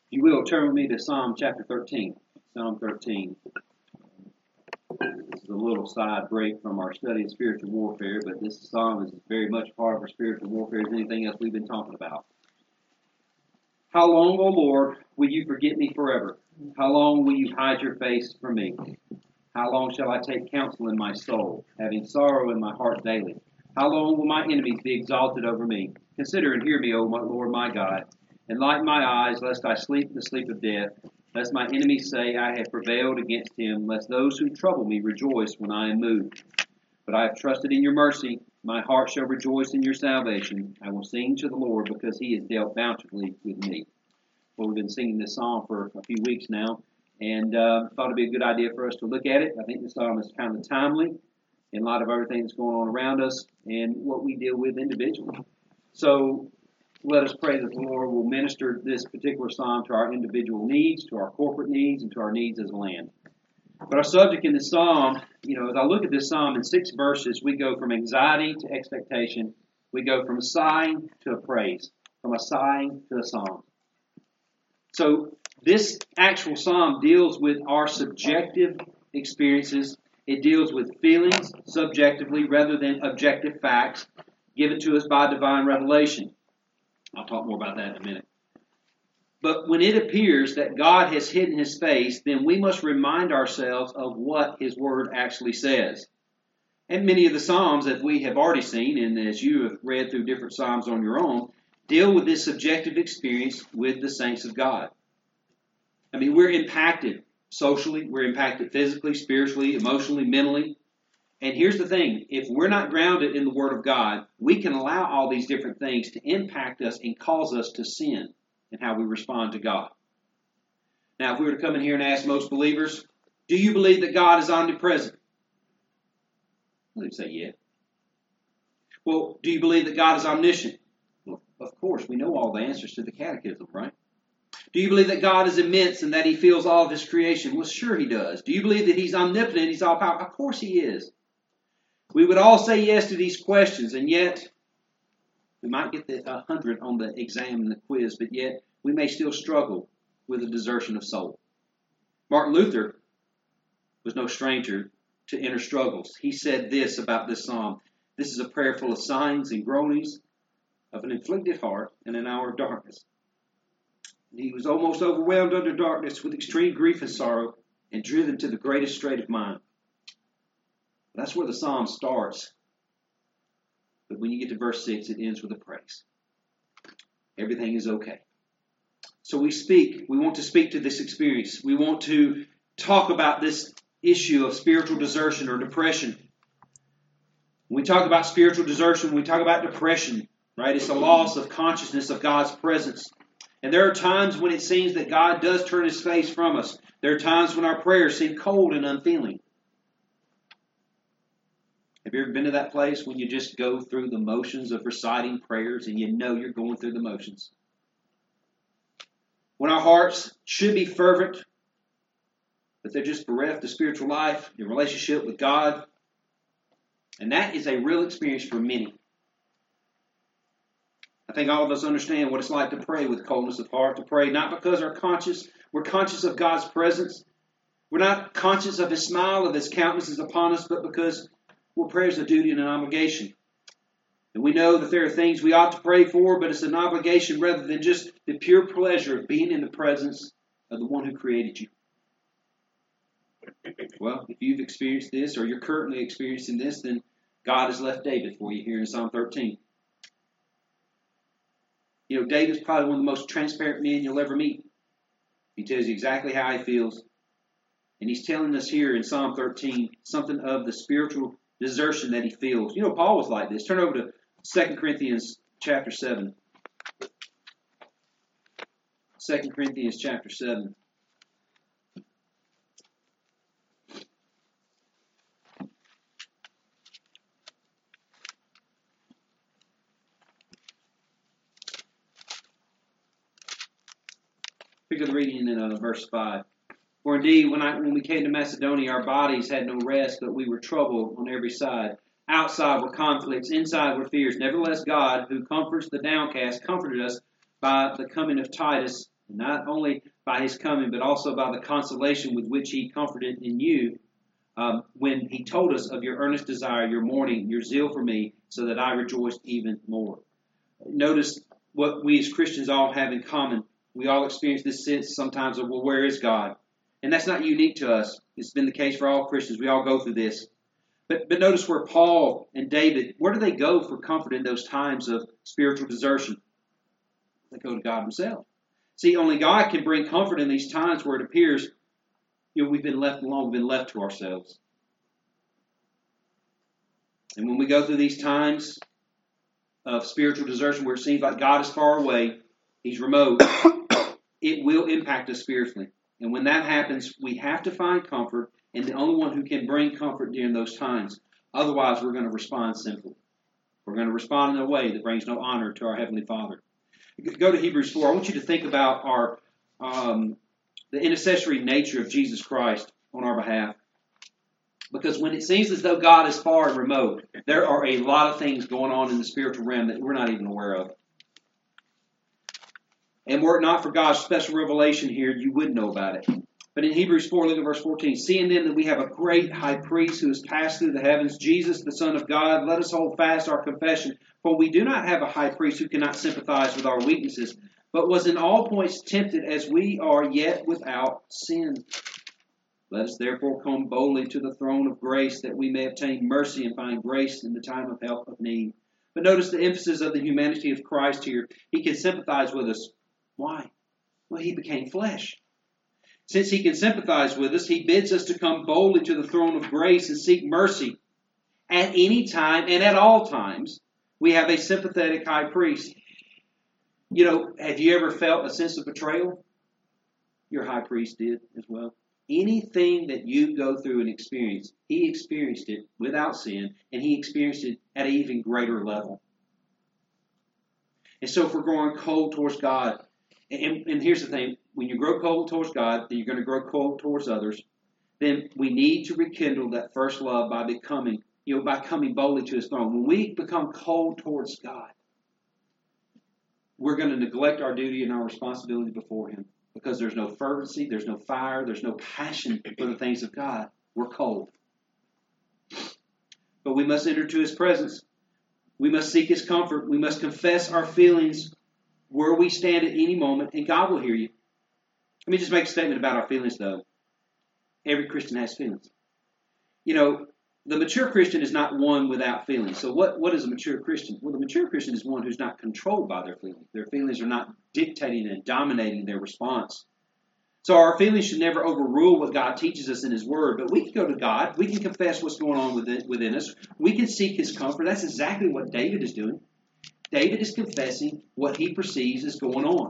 If you will, turn with me to Psalm chapter 13. Psalm 13. This is a little side break from our study of spiritual warfare, but this psalm is very much part of our spiritual warfare as anything else we've been talking about. How long, O Lord, will you forget me forever? How long will you hide your face from me? How long shall I take counsel in my soul, having sorrow in my heart daily? How long will my enemies be exalted over me? Consider and hear me, O my Lord my God. Enlighten my eyes, lest I sleep the sleep of death, lest my enemies say I have prevailed against him, lest those who trouble me rejoice when I am moved. But I have trusted in your mercy. My heart shall rejoice in your salvation. I will sing to the Lord because he has dealt bountifully with me. Well, we've been singing this psalm for a few weeks now, and thought it'd be a good idea for us to look at it. I think this psalm is kind of timely in light of everything that's going on around us and what we deal with individually. So let us pray that the Lord will minister this particular psalm to our individual needs, to our corporate needs, and to our needs as a land. But our subject in this psalm, as I look at this psalm in 6 verses, we go from anxiety to expectation. We go from sighing to a praise, from a sighing to a song. So this actual psalm deals with our subjective experiences. It deals with feelings subjectively rather than objective facts given to us by divine revelation. I'll talk more about that in a minute. But when it appears that God has hidden his face, then we must remind ourselves of what his word actually says. And many of the Psalms, as we have already seen, and as you have read through different Psalms on your own, deal with this subjective experience with the saints of God. I mean, we're impacted socially, we're impacted physically, spiritually, emotionally, mentally. And here's the thing, if we're not grounded in the Word of God, we can allow all these different things to impact us and cause us to sin in how we respond to God. Now, if we were to come in here and ask most believers, do you believe that God is omnipresent? They'd say, yeah. Well, do you believe that God is omniscient? Well, of course, we know all the answers to the catechism, right? Do you believe that God is immense and that he fills all of his creation? Well, sure he does. Do you believe that he's omnipotent, he's all-powerful? Of course he is. We would all say yes to these questions, and yet we might get the 100 on the exam and the quiz, but yet we may still struggle with a desertion of soul. Martin Luther was no stranger to inner struggles. He said this about this psalm: "This is a prayer full of sighings and groanings of an afflicted heart in an hour of darkness." He was almost overwhelmed under darkness with extreme grief and sorrow and driven to the greatest strait of mind. That's where the psalm starts. But when you get to verse 6, it ends with a praise. Everything is okay. So we want to speak to this experience. We want to talk about this issue of spiritual desertion or depression. When we talk about spiritual desertion, we talk about depression, right? It's a loss of consciousness of God's presence. And there are times when it seems that God does turn his face from us. There are times when our prayers seem cold and unfeeling. Have you ever been to that place when you just go through the motions of reciting prayers and you know you're going through the motions? When our hearts should be fervent, but they're just bereft of spiritual life, your relationship with God. And that is a real experience for many. I think all of us understand what it's like to pray with coldness of heart, to pray not because we're conscious of God's presence. We're not conscious of his smile, of his countenance is upon us, but because prayer is a duty and an obligation. And we know that there are things we ought to pray for, but it's an obligation rather than just the pure pleasure of being in the presence of the one who created you. Well, if you've experienced this or you're currently experiencing this, then God has left David for you here in Psalm 13. David's probably one of the most transparent men you'll ever meet. He tells you exactly how he feels. And he's telling us here in Psalm 13 something of the spiritual desertion that he feels. Paul was like this. Turn over to 2 Corinthians chapter 7. 2 Corinthians chapter 7. Pick up the reading in verse 5. For indeed, when we came to Macedonia, our bodies had no rest, but we were troubled on every side. Outside were conflicts, inside were fears. Nevertheless, God, who comforts the downcast, comforted us by the coming of Titus, And not only by his coming, but also by the consolation with which he comforted in you when he told us of your earnest desire, your mourning, your zeal for me, so that I rejoiced even more. Notice what we as Christians all have in common. We all experience this sense sometimes of, well, where is God? And that's not unique to us. It's been the case for all Christians. We all go through this. But notice where Paul and David, where do they go for comfort in those times of spiritual desertion? They go to God himself. See, only God can bring comfort in these times where it appears, we've been left alone, we've been left to ourselves. And when we go through these times of spiritual desertion where it seems like God is far away, he's remote, it will impact us spiritually. And when that happens, we have to find comfort in the only one who can bring comfort during those times. Otherwise, we're going to respond sinfully. We're going to respond in a way that brings no honor to our Heavenly Father. Go to Hebrews 4. I want you to think about the intercessory nature of Jesus Christ on our behalf. Because when it seems as though God is far and remote, there are a lot of things going on in the spiritual realm that we're not even aware of. And were it not for God's special revelation here, you would know about it. But in Hebrews 4, look at verse 14. Seeing then that we have a great high priest who has passed through the heavens, Jesus, the Son of God, let us hold fast our confession. For we do not have a high priest who cannot sympathize with our weaknesses, but was in all points tempted as we are, yet without sin. Let us therefore come boldly to the throne of grace, that we may obtain mercy and find grace in the time of help of need. But notice the emphasis of the humanity of Christ here. He can sympathize with us. Why? Well, he became flesh. Since he can sympathize with us, he bids us to come boldly to the throne of grace and seek mercy. At any time and at all times, we have a sympathetic high priest. Have you ever felt a sense of betrayal? Your high priest did as well. Anything that you go through and experience, he experienced it without sin, and he experienced it at an even greater level. And so if we're growing cold towards God, and here's the thing, when you grow cold towards God, then you're going to grow cold towards others, then we need to rekindle that first love by coming boldly to his throne. When we become cold towards God, we're going to neglect our duty and our responsibility before him. Because there's no fervency, there's no fire, there's no passion for the things of God. We're cold. But we must enter to his presence. We must seek his comfort. We must confess our feelings where we stand at any moment, and God will hear you. Let me just make a statement about our feelings, though. Every Christian has feelings. The mature Christian is not one without feelings. So what is a mature Christian? Well, the mature Christian is one who's not controlled by their feelings. Their feelings are not dictating and dominating their response. So our feelings should never overrule what God teaches us in his word. But we can go to God. We can confess what's going on within us. We can seek his comfort. That's exactly what David is doing. David is confessing what he perceives is going on.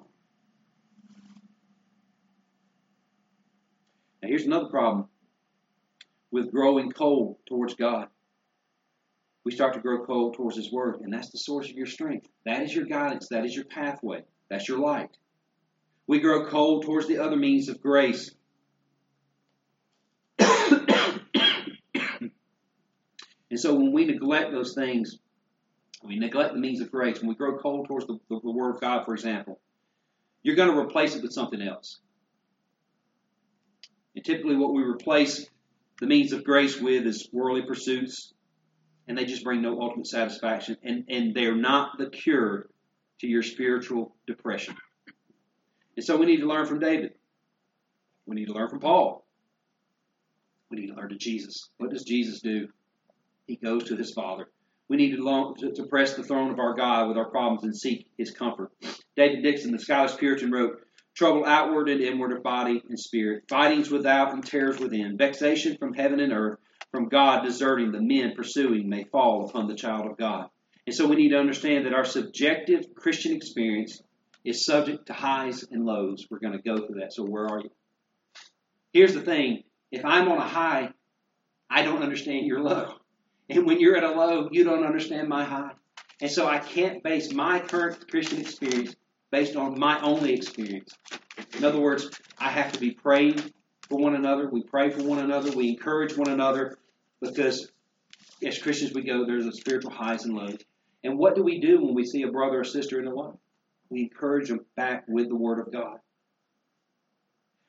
Now here's another problem with growing cold towards God. We start to grow cold towards his word, and that's the source of your strength. That is your guidance. That is your pathway. That's your light. We grow cold towards the other means of grace. And so when we neglect those things, we neglect the means of grace, when we grow cold towards the word of God, for example, you're going to replace it with something else. And typically what we replace the means of grace with is worldly pursuits, and they just bring no ultimate satisfaction, and they're not the cure to your spiritual depression. And so we need to learn from David. We need to learn from Paul. We need to learn to Jesus. What does Jesus do? He goes to his Father. We need to press the throne of our God with our problems and seek his comfort. David Dixon, the Scottish Puritan, wrote, "Trouble outward and inward of body and spirit, fightings without and terrors within, vexation from heaven and earth, from God deserting, the men pursuing may fall upon the child of God." And so we need to understand that our subjective Christian experience is subject to highs and lows. We're going to go through that. So where are you? Here's the thing. If I'm on a high, I don't understand your low. And when you're at a low, you don't understand my high. And so I can't base my current Christian experience based on my only experience. In other words, I have to be praying for one another. We pray for one another. We encourage one another because as Christians we go, there's a spiritual highs and lows. And what do we do when we see a brother or sister in a low? We encourage them back with the Word of God.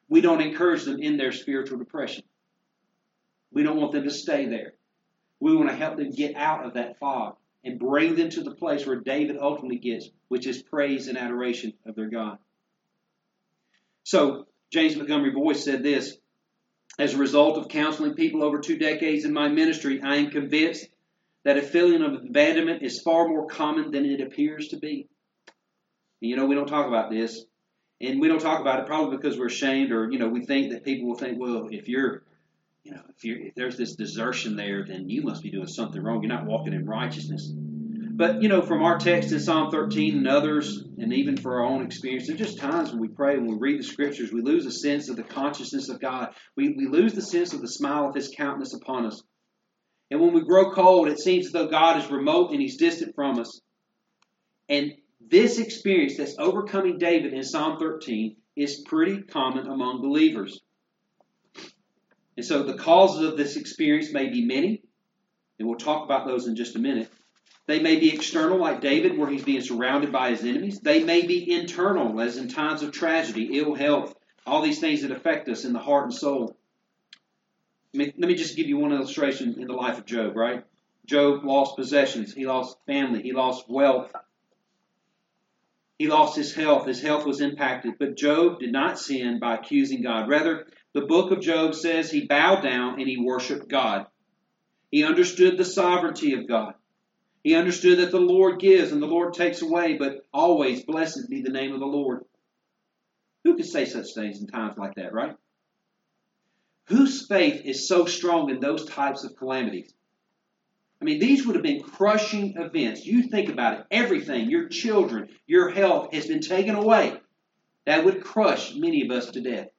We don't encourage them in their spiritual depression. We don't want them to stay there. We want to help them get out of that fog and bring them to the place where David ultimately gets, which is praise and adoration of their God. So, James Montgomery Boyce said this, as a result of counseling people over 2 decades in my ministry, I am convinced that a feeling of abandonment is far more common than it appears to be. And, we don't talk about this. And we don't talk about it probably because we're ashamed, or, we think that people will think, well, if there's this desertion there, then you must be doing something wrong. You're not walking in righteousness. But, from our text in Psalm 13 and others, and even for our own experience, there's just times when we pray, when we read the Scriptures, we lose a sense of the consciousness of God. We lose the sense of the smile of His countenance upon us. And when we grow cold, it seems as though God is remote and He's distant from us. And this experience that's overcoming David in Psalm 13 is pretty common among believers. And so the causes of this experience may be many, and we'll talk about those in just a minute. They may be external, like David, where he's being surrounded by his enemies. They may be internal, as in times of tragedy, ill health, all these things that affect us in the heart and soul. Let me just give you one illustration in the life of Job, right? Job lost possessions. He lost family. He lost wealth. He lost his health. His health was impacted. But Job did not sin by accusing God. Rather, the book of Job says he bowed down and he worshiped God. He understood the sovereignty of God. He understood that the Lord gives and the Lord takes away, but always blessed be the name of the Lord. Who could say such things in times like that, right? Whose faith is so strong in those types of calamities? I mean, these would have been crushing events. You think about it. Everything, your children, your health has been taken away. That would crush many of us to death.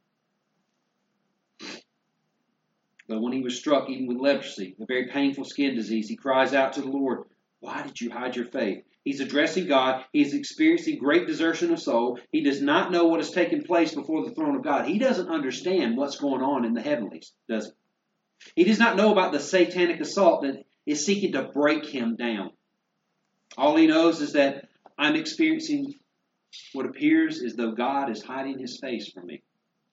But when he was struck even with leprosy, a very painful skin disease, he cries out to the Lord, "Why did you hide your faith?" He's addressing God. He's experiencing great desertion of soul. He does not know what has taken place before the throne of God. He doesn't understand what's going on in the heavenlies, does he? He does not know about the satanic assault that is seeking to break him down. All he knows is that I'm experiencing what appears as though God is hiding His face from me.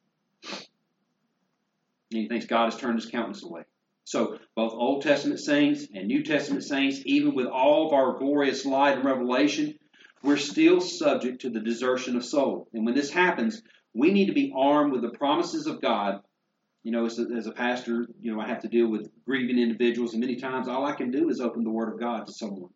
And he thinks God has turned His countenance away. So both Old Testament saints and New Testament saints, even with all of our glorious light and revelation, we're still subject to the desertion of soul. And when this happens, we need to be armed with the promises of God. As a pastor, I have to deal with grieving individuals, and many times all I can do is open the Word of God to someone.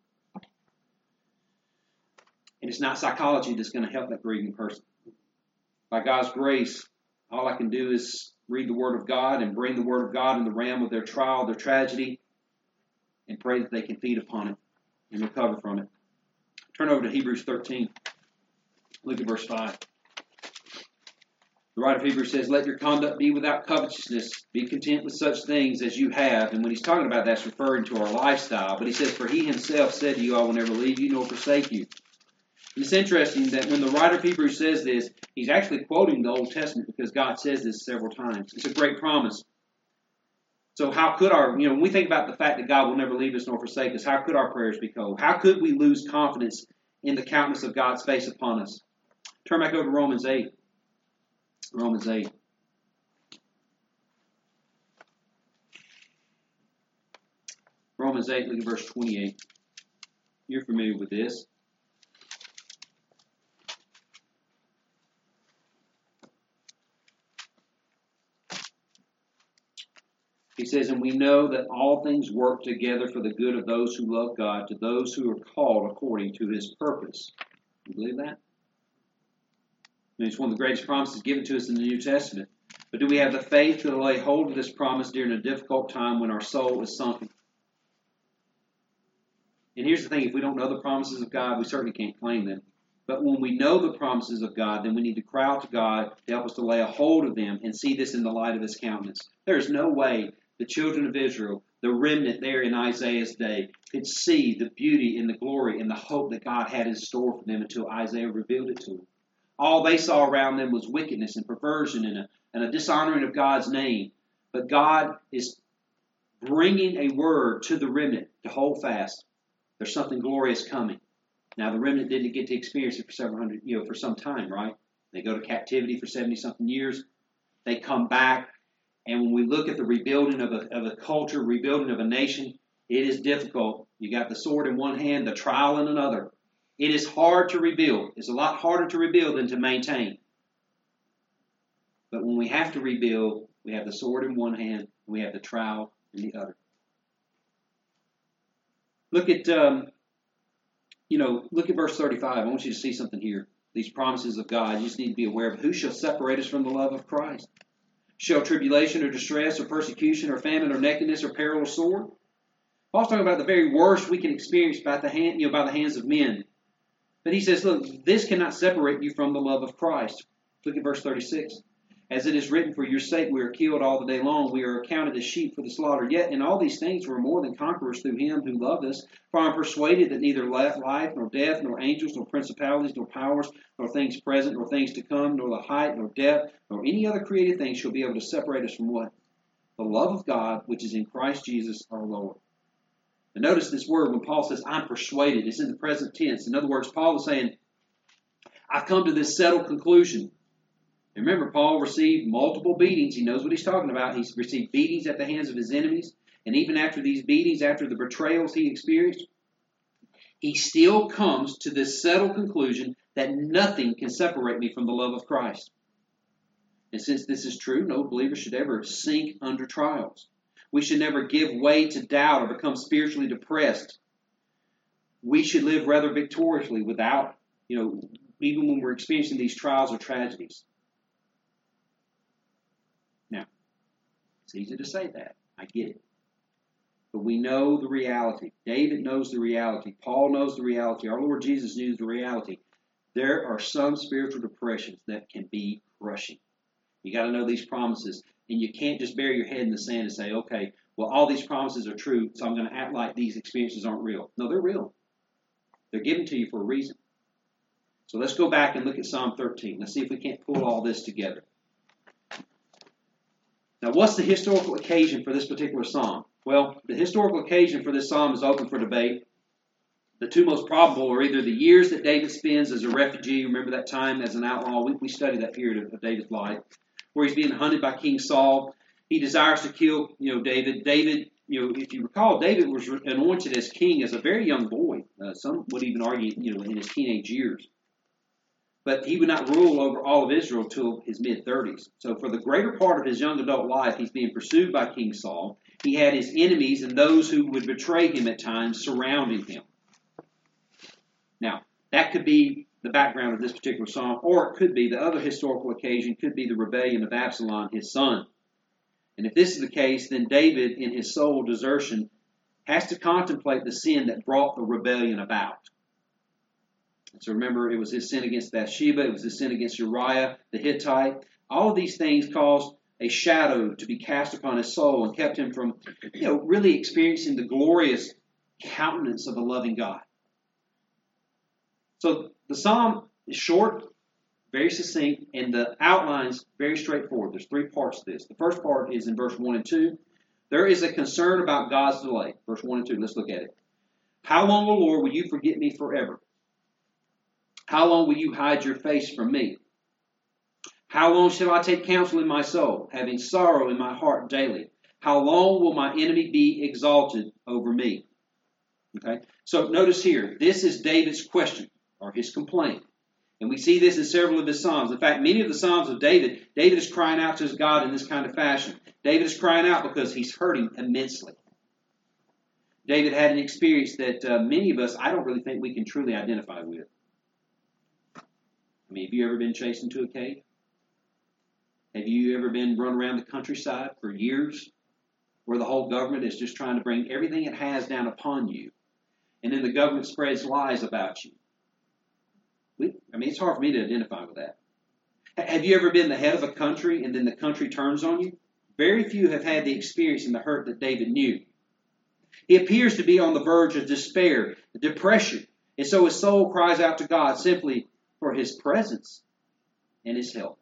And it's not psychology that's going to help that grieving person. By God's grace, all I can do is read the Word of God and bring the Word of God in the realm of their trial, their tragedy, and pray that they can feed upon it and recover from it. Turn over to Hebrews 13. Look at verse 5. The writer of Hebrews says, "Let your conduct be without covetousness. Be content with such things as you have." And when he's talking about that, that's referring to our lifestyle. But he says, "For He Himself said to you, I will never leave you nor forsake you." And it's interesting that when the writer of Hebrews says this, he's actually quoting the Old Testament because God says this several times. It's a great promise. So how could when we think about the fact that God will never leave us nor forsake us, how could our prayers be cold? How could we lose confidence in the countenance of God's face upon us? Turn back over to Romans 8. Romans 8. Romans 8, look at verse 28. You're familiar with this. He says, "And we know that all things work together for the good of those who love God, to those who are called according to His purpose." You believe that? It's one of the greatest promises given to us in the New Testament. But do we have the faith to lay hold of this promise during a difficult time when our soul is sunken? And here's the thing, if we don't know the promises of God, we certainly can't claim them. But when we know the promises of God, then we need to cry out to God to help us to lay a hold of them and see this in the light of His countenance. There is no way the children of Israel, the remnant there in Isaiah's day, could see the beauty and the glory and the hope that God had in store for them until Isaiah revealed it to them. All they saw around them was wickedness and perversion and a dishonoring of God's name. But God is bringing a word to the remnant to hold fast. There's something glorious coming. Now, the remnant didn't get to experience it for for some time, right? They go to captivity for 70-something years. They come back. And when we look at the rebuilding of a culture, rebuilding of a nation, it is difficult. You got the sword in one hand, the trowel in another. It is hard to rebuild. It's a lot harder to rebuild than to maintain. But when we have to rebuild, we have the sword in one hand, and we have the trowel in the other. Look at verse 35. I want you to see something here. These promises of God, you just need to be aware of. Who shall separate us from the love of Christ? Shall tribulation or distress or persecution or famine or nakedness or peril or sword? Paul's talking about the very worst we can experience by the hands of men. But he says, look, this cannot separate you from the love of Christ. Look at verse 36. As it is written, for your sake we are killed all the day long. We are accounted as sheep for the slaughter. Yet in all these things we are more than conquerors through him who loved us. For I am persuaded that neither life, nor death, nor angels, nor principalities, nor powers, nor things present, nor things to come, nor the height, nor depth, nor any other created thing shall be able to separate us from what? The love of God, which is in Christ Jesus our Lord. And notice this word when Paul says, I'm persuaded. It's in the present tense. In other words, Paul is saying, I've come to this settled conclusion. And remember, Paul received multiple beatings. He knows what he's talking about. He's received beatings at the hands of his enemies. And even after these beatings, after the betrayals he experienced, he still comes to this settled conclusion that nothing can separate me from the love of Christ. And since this is true, no believer should ever sink under trials. We should never give way to doubt or become spiritually depressed. We should live rather victoriously without, even when we're experiencing these trials or tragedies. Now, it's easy to say that. I get it. But we know the reality. David knows the reality. Paul knows the reality. Our Lord Jesus knew the reality. There are some spiritual depressions that can be crushing. You got to know these promises. And you can't just bury your head in the sand and say, okay, well, all these promises are true, so I'm going to act like these experiences aren't real. No, they're real. They're given to you for a reason. So let's go back and look at Psalm 13. Let's see if we can't pull all this together. Now, what's the historical occasion for this particular psalm? Well, the historical occasion for this psalm is open for debate. The two most probable are either the years that David spends as a refugee. Remember that time as an outlaw? We studied that period of David's life, where he's being hunted by King Saul. He desires to kill, David. David, if you recall, David was anointed as king as a very young boy. Some would even argue, in his teenage years. But he would not rule over all of Israel till his mid-30s. So for the greater part of his young adult life, he's being pursued by King Saul. He had his enemies and those who would betray him at times surrounding him. Now, that could be the background of this particular psalm, or it could be the other historical occasion, could be the rebellion of Absalom, his son. And if this is the case, then David, in his soul desertion, has to contemplate the sin that brought the rebellion about. So remember, it was his sin against Bathsheba, it was his sin against Uriah the Hittite. All of these things caused a shadow to be cast upon his soul and kept him from, really experiencing the glorious countenance of a loving God. So the psalm is short, very succinct, and the outline's very straightforward. There's three parts to this. The first part is in verse 1 and 2. There is a concern about God's delay. Verse 1 and 2, let's look at it. How long, O Lord, will you forget me forever? How long will you hide your face from me? How long shall I take counsel in my soul, having sorrow in my heart daily? How long will my enemy be exalted over me? Okay, so notice here, this is David's question, or his complaint. And we see this in several of his psalms. In fact, many of the psalms of David is crying out to his God in this kind of fashion. David is crying out because he's hurting immensely. David had an experience that many of us, I don't really think we can truly identify with. I mean, have you ever been chased into a cave? Have you ever been run around the countryside for years where the whole government is just trying to bring everything it has down upon you? And then the government spreads lies about you. It's hard for me to identify with that. Have you ever been the head of a country and then the country turns on you? Very few have had the experience and the hurt that David knew. He appears to be on the verge of despair, depression, and so his soul cries out to God simply for his presence and his help.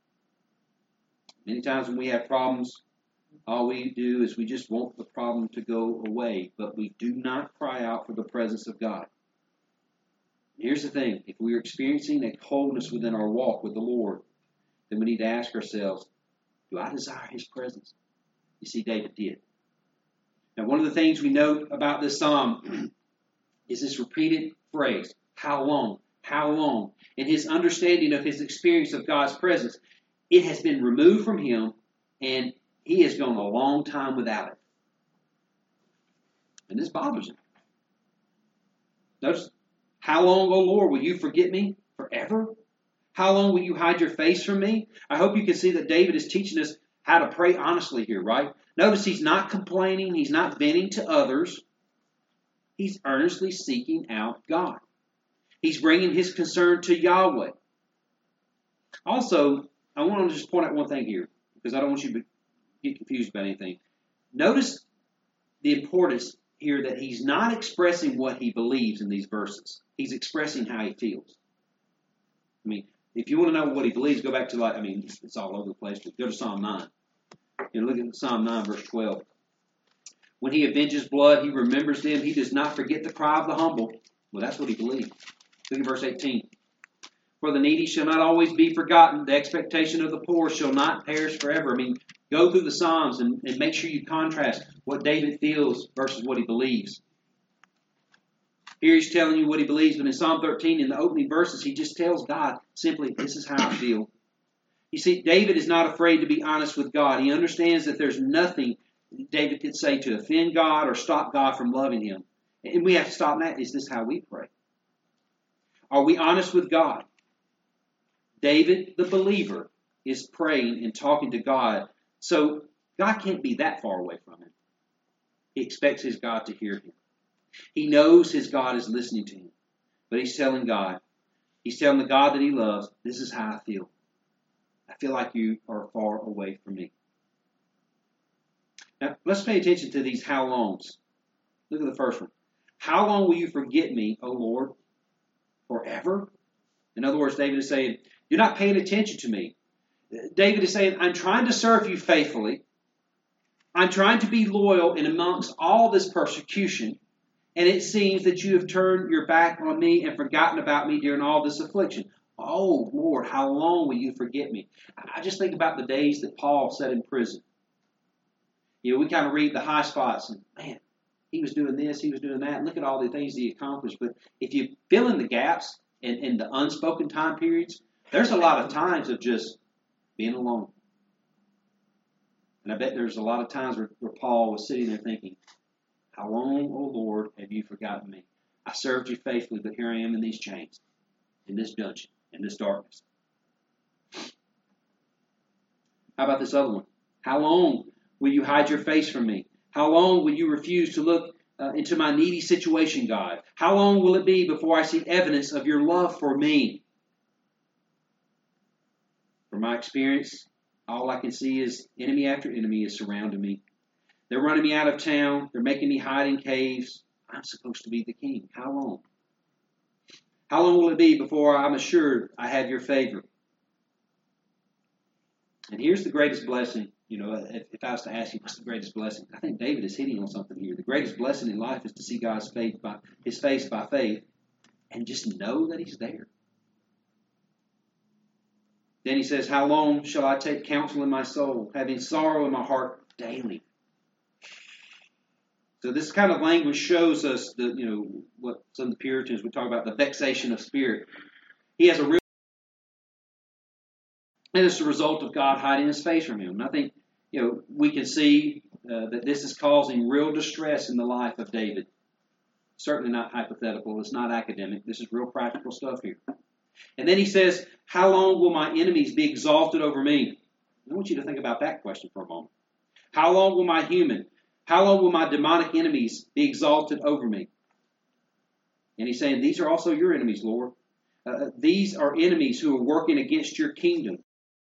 Many times when we have problems, all we do is we just want the problem to go away, but we do not cry out for the presence of God. Here's the thing. If we are experiencing a coldness within our walk with the Lord, then we need to ask ourselves, Do I desire His presence? You see, David did. Now, one of the things we note about this psalm is this repeated phrase, how long? How long? In his understanding of his experience of God's presence, it has been removed from him, and he has gone a long time without it. And this bothers him. Notice, how long, O Lord, will you forget me? Forever? How long will you hide your face from me? I hope you can see that David is teaching us how to pray honestly here, right? Notice he's not complaining. He's not venting to others. He's earnestly seeking out God. He's bringing his concern to Yahweh. Also, I want to just point out one thing here, because I don't want you to get confused about anything. Notice the importance here that he's not expressing what he believes in these verses. He's expressing how he feels. I mean, if you want to know what he believes, go back to it's all over the place. But go to Psalm 9. Look at Psalm 9, verse 12. When he avenges blood, he remembers them. He does not forget the cry of the humble. Well, that's what he believed. Look at verse 18. For the needy shall not always be forgotten. The expectation of the poor shall not perish forever. I mean, go through the Psalms and make sure you contrast what David feels versus what he believes. Here he's telling you what he believes, but in Psalm 13, in the opening verses, he just tells God simply, this is how I feel. You see, David is not afraid to be honest with God. He understands that there's nothing David could say to offend God or stop God from loving him. And we have to stop that. Is this how we pray? Are we honest with God? David, the believer, is praying and talking to God. So God can't be that far away from him. He expects his God to hear him. He knows his God is listening to him. But he's telling God, he's telling the God that he loves, this is how I feel. I feel like you are far away from me. Now, let's pay attention to these how longs. Look at the first one. How long will you forget me, O Lord? Forever? In other words, David is saying, you're not paying attention to me. David is saying, I'm trying to serve you faithfully. I'm trying to be loyal in amongst all this persecution. And it seems that you have turned your back on me and forgotten about me during all this affliction. Oh, Lord, how long will you forget me? I just think about the days that Paul sat in prison. You know, we kind of read the high spots and, man, he was doing this, he was doing that. And look at all the things he accomplished. But if you fill in the gaps and the unspoken time periods, there's a lot of times of just being alone. And I bet there's a lot of times where Paul was sitting there thinking, how long, O Lord, have you forgotten me? I served you faithfully, but here I am in these chains, in this dungeon, in this darkness. How about this other one? How long will you hide your face from me? How long will you refuse to look into my needy situation, God? How long will it be before I see evidence of your love for me? From my experience, all I can see is enemy after enemy is surrounding me. They're running me out of town. They're making me hide in caves. I'm supposed to be the king. How long? How long will it be before I'm assured I have your favor? And here's the greatest blessing. You know, if I was to ask you, what's the greatest blessing? I think David is hitting on something here. The greatest blessing in life is to see God's face by faith and just know that he's there. Then he says, how long shall I take counsel in my soul, having sorrow in my heart daily? So this kind of language shows us what some of the Puritans would talk about, the vexation of spirit. He has a real, and it's a result of God hiding his face from him. And I think we can see that this is causing real distress in the life of David. Certainly not hypothetical. It's not academic. This is real practical stuff here. And then he says, how long will my enemies be exalted over me? I want you to think about that question for a moment. How long will how long will my demonic enemies be exalted over me? And he's saying, these are also your enemies, Lord. These are enemies who are working against your kingdom.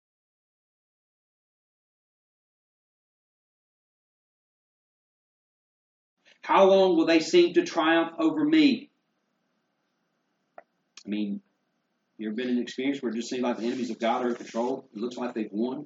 How long will they seem to triumph over me? I mean, you ever been in an experience where it just seems like the enemies of God are in control? It looks like they've won.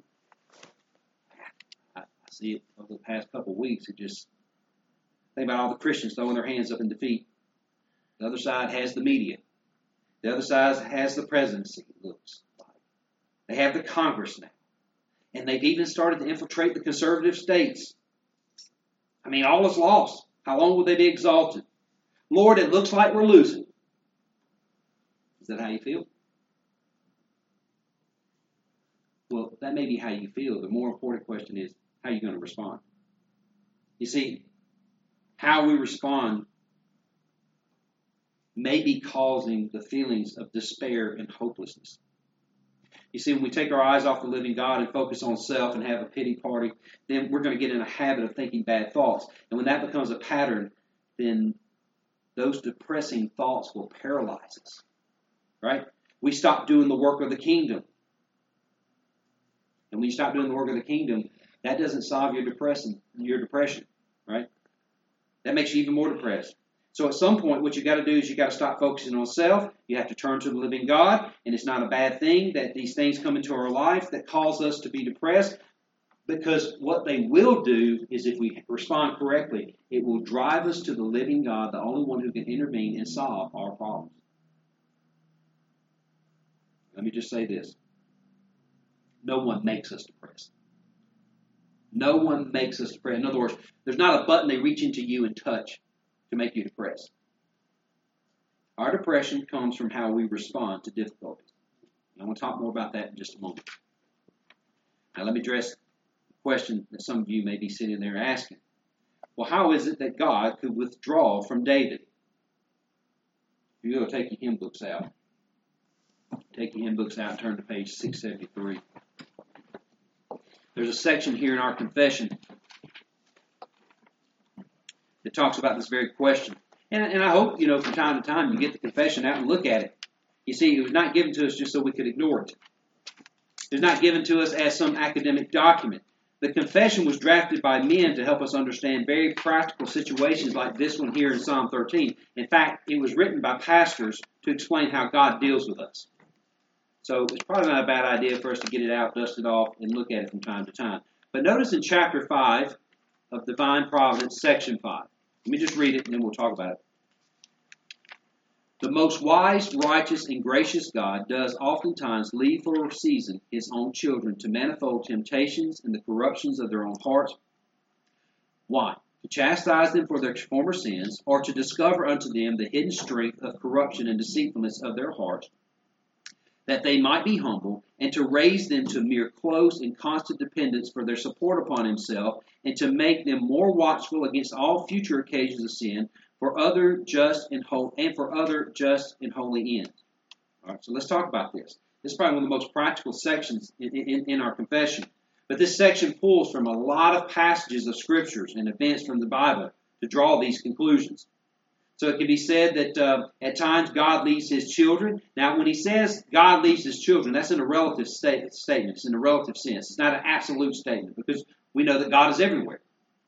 I see it over the past couple of weeks. It just, think about all the Christians throwing their hands up in defeat. The other side has the media. The other side has the presidency, it looks like. They have the Congress now. And they've even started to infiltrate the conservative states. I mean, all is lost. How long will they be exalted? Lord, it looks like we're losing. Is that how you feel? Well, that may be how you feel. The more important question is, how are you going to respond? You see, how we respond may be causing the feelings of despair and hopelessness. You see, when we take our eyes off the living God and focus on self and have a pity party, then we're going to get in a habit of thinking bad thoughts. And when that becomes a pattern, then those depressing thoughts will paralyze us. Right? We stop doing the work of the kingdom. And when you stop doing the work of the kingdom, that doesn't solve your depression, right? That makes you even more depressed. So at some point, what you got to do is you got to stop focusing on self. You have to turn to the living God, and it's not a bad thing that these things come into our life that cause us to be depressed, because what they will do is, if we respond correctly, it will drive us to the living God, the only one who can intervene and solve our problems. Let me just say this. No one makes us depressed. No one makes us depressed. In other words, there's not a button they reach into you and touch to make you depressed. Our depression comes from how we respond to difficulties. And I want to talk more about that in just a moment. Now let me address the question that some of you may be sitting there asking. Well, how is it that God could withdraw from David? If you go take your hymn books out. Take your hymn books out and turn to page 673. There's a section here in our confession that talks about this very question. And I hope, from time to time you get the confession out and look at it. You see, it was not given to us just so we could ignore it. It was not given to us as some academic document. The confession was drafted by men to help us understand very practical situations like this one here in Psalm 13. In fact, it was written by pastors to explain how God deals with us. So it's probably not a bad idea for us to get it out, dust it off, and look at it from time to time. But notice in chapter 5 of Divine Providence, section 5. Let me just read it, and then we'll talk about it. The most wise, righteous, and gracious God does oftentimes leave for a season His own children to manifold temptations and the corruptions of their own hearts. Why? To chastise them for their former sins, or to discover unto them the hidden strength of corruption and deceitfulness of their hearts, that they might be humble, and to raise them to mere close and constant dependence for their support upon Himself, and to make them more watchful against all future occasions of sin, for other just and holy ends. All right, so let's talk about this. This is probably one of the most practical sections in our confession. But this section pulls from a lot of passages of scriptures and events from the Bible to draw these conclusions. So it can be said that at times God leads His children. Now, when he says God leads His children, that's in a relative statement. It's in a relative sense. It's not an absolute statement, because we know that God is everywhere.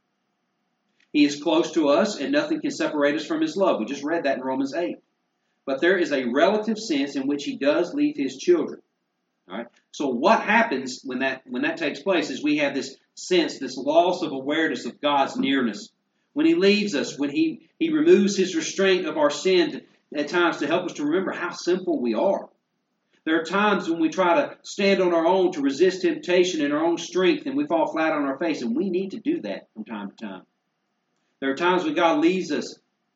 He is close to us, and nothing can separate us from His love. We just read that in Romans 8. But there is a relative sense in which He does lead His children. All right. So what happens when that takes place is we have this sense, this loss of awareness of God's nearness. When He leaves us, when He removes His restraint of our sin at times to help us to remember how sinful we are. There are times when we try to stand on our own to resist temptation in our own strength, and we fall flat on our face, and we need to do that from time to time. There are times when God leaves us,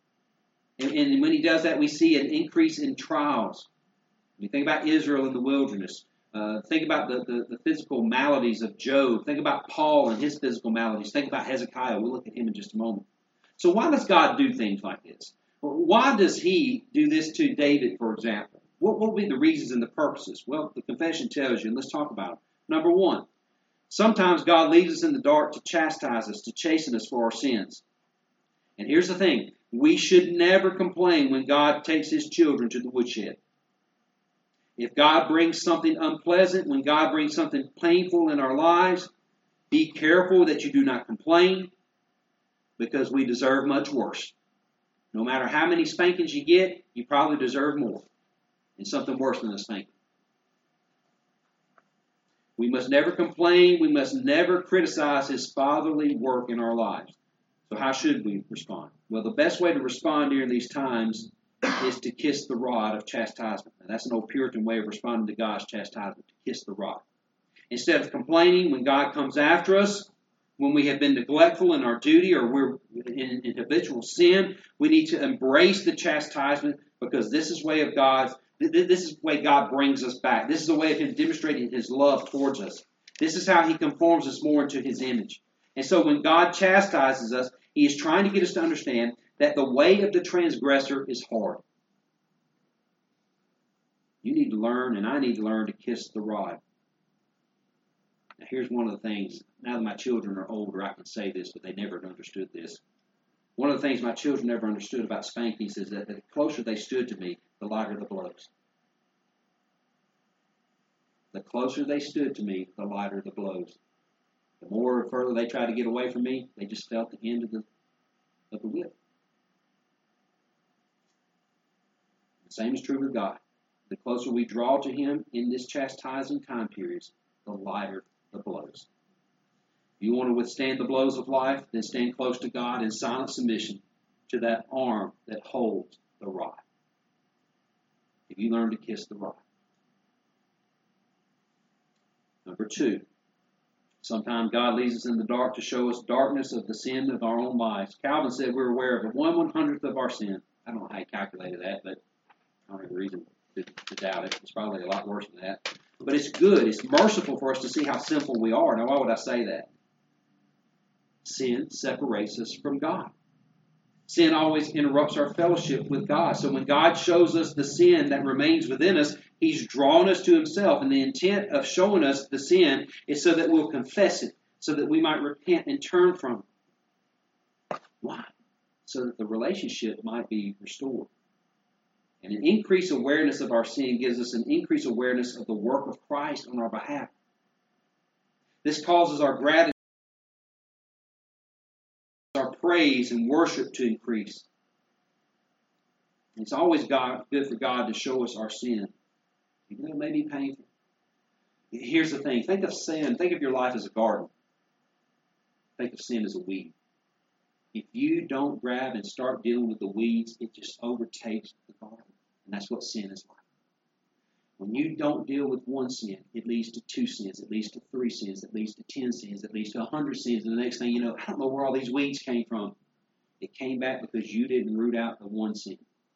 and when He does that, we see an increase in trials. When you think about Israel in the wilderness, think about the physical maladies of Job. Think about Paul and his physical maladies. Think about Hezekiah. We'll look at him in just a moment. So why does God do things like this? Why does He do this to David, for example? What will be the reasons and the purposes? Well, the confession tells you, and let's talk about them. Number one, sometimes God leaves us in the dark to chastise us, to chasten us for our sins. And here's the thing. We should never complain when God takes His children to the woodshed. If God brings something unpleasant, when God brings something painful in our lives, be careful that you do not complain, because we deserve much worse. No matter how many spankings you get, you probably deserve more, and something worse than a spanking. We must never complain. We must never criticize His fatherly work in our lives. So how should we respond? Well, the best way to respond during these times is to kiss the rod of chastisement. Now, that's an old Puritan way of responding to God's chastisement, to kiss the rod. Instead of complaining when God comes after us, when we have been neglectful in our duty or we're in habitual sin, we need to embrace the chastisement because this is way of God's. This is the way God brings us back. This is the way of Him demonstrating His love towards us. This is how He conforms us more into His image. And so when God chastises us, He is trying to get us to understand that the way of the transgressor is hard. You need to learn, and I need to learn to kiss the rod. Now, here's one of the things. Now that my children are older, I can say this, but they never understood this. One of the things my children never understood about spankings is that the closer they stood to me, the lighter the blows. The closer they stood to me, the lighter the blows. The more further they tried to get away from me, they just felt the end of the whip. The same is true with God. The closer we draw to Him in this chastising time periods, the lighter the blows. If you want to withstand the blows of life, then stand close to God in silent submission to that arm that holds the rod. If you learn to kiss the rod. Number 2, sometimes God leads us in the dark to show us darkness of the sin of our own lives. Calvin said we're aware of 1/100th of our sin. I don't know how he calculated that, but I don't have a reason to doubt it. It's probably a lot worse than that. But it's good. It's merciful for us to see how sinful we are. Now, why would I say that? Sin separates us from God. Sin always interrupts our fellowship with God. So when God shows us the sin that remains within us, He's drawn us to Himself. And the intent of showing us the sin is so that we'll confess it, so that we might repent and turn from it. Why? So that the relationship might be restored. And an increased awareness of our sin gives us an increased awareness of the work of Christ on our behalf. This causes our gratitude, our praise and worship to increase. It's always good for God to show us our sin, even though it may be painful. Here's the thing. Think of sin. Think of your life as a garden. Think of sin as a weed. If you don't grab and start dealing with the weeds, it just overtakes the garden. And that's what sin is like. When you don't deal with one sin, it leads to 2 sins, it leads to 3 sins, it leads to 10 sins, it leads to 100 sins. And the next thing you know, I don't know where all these weeds came from. It came back because you didn't root out the one sin.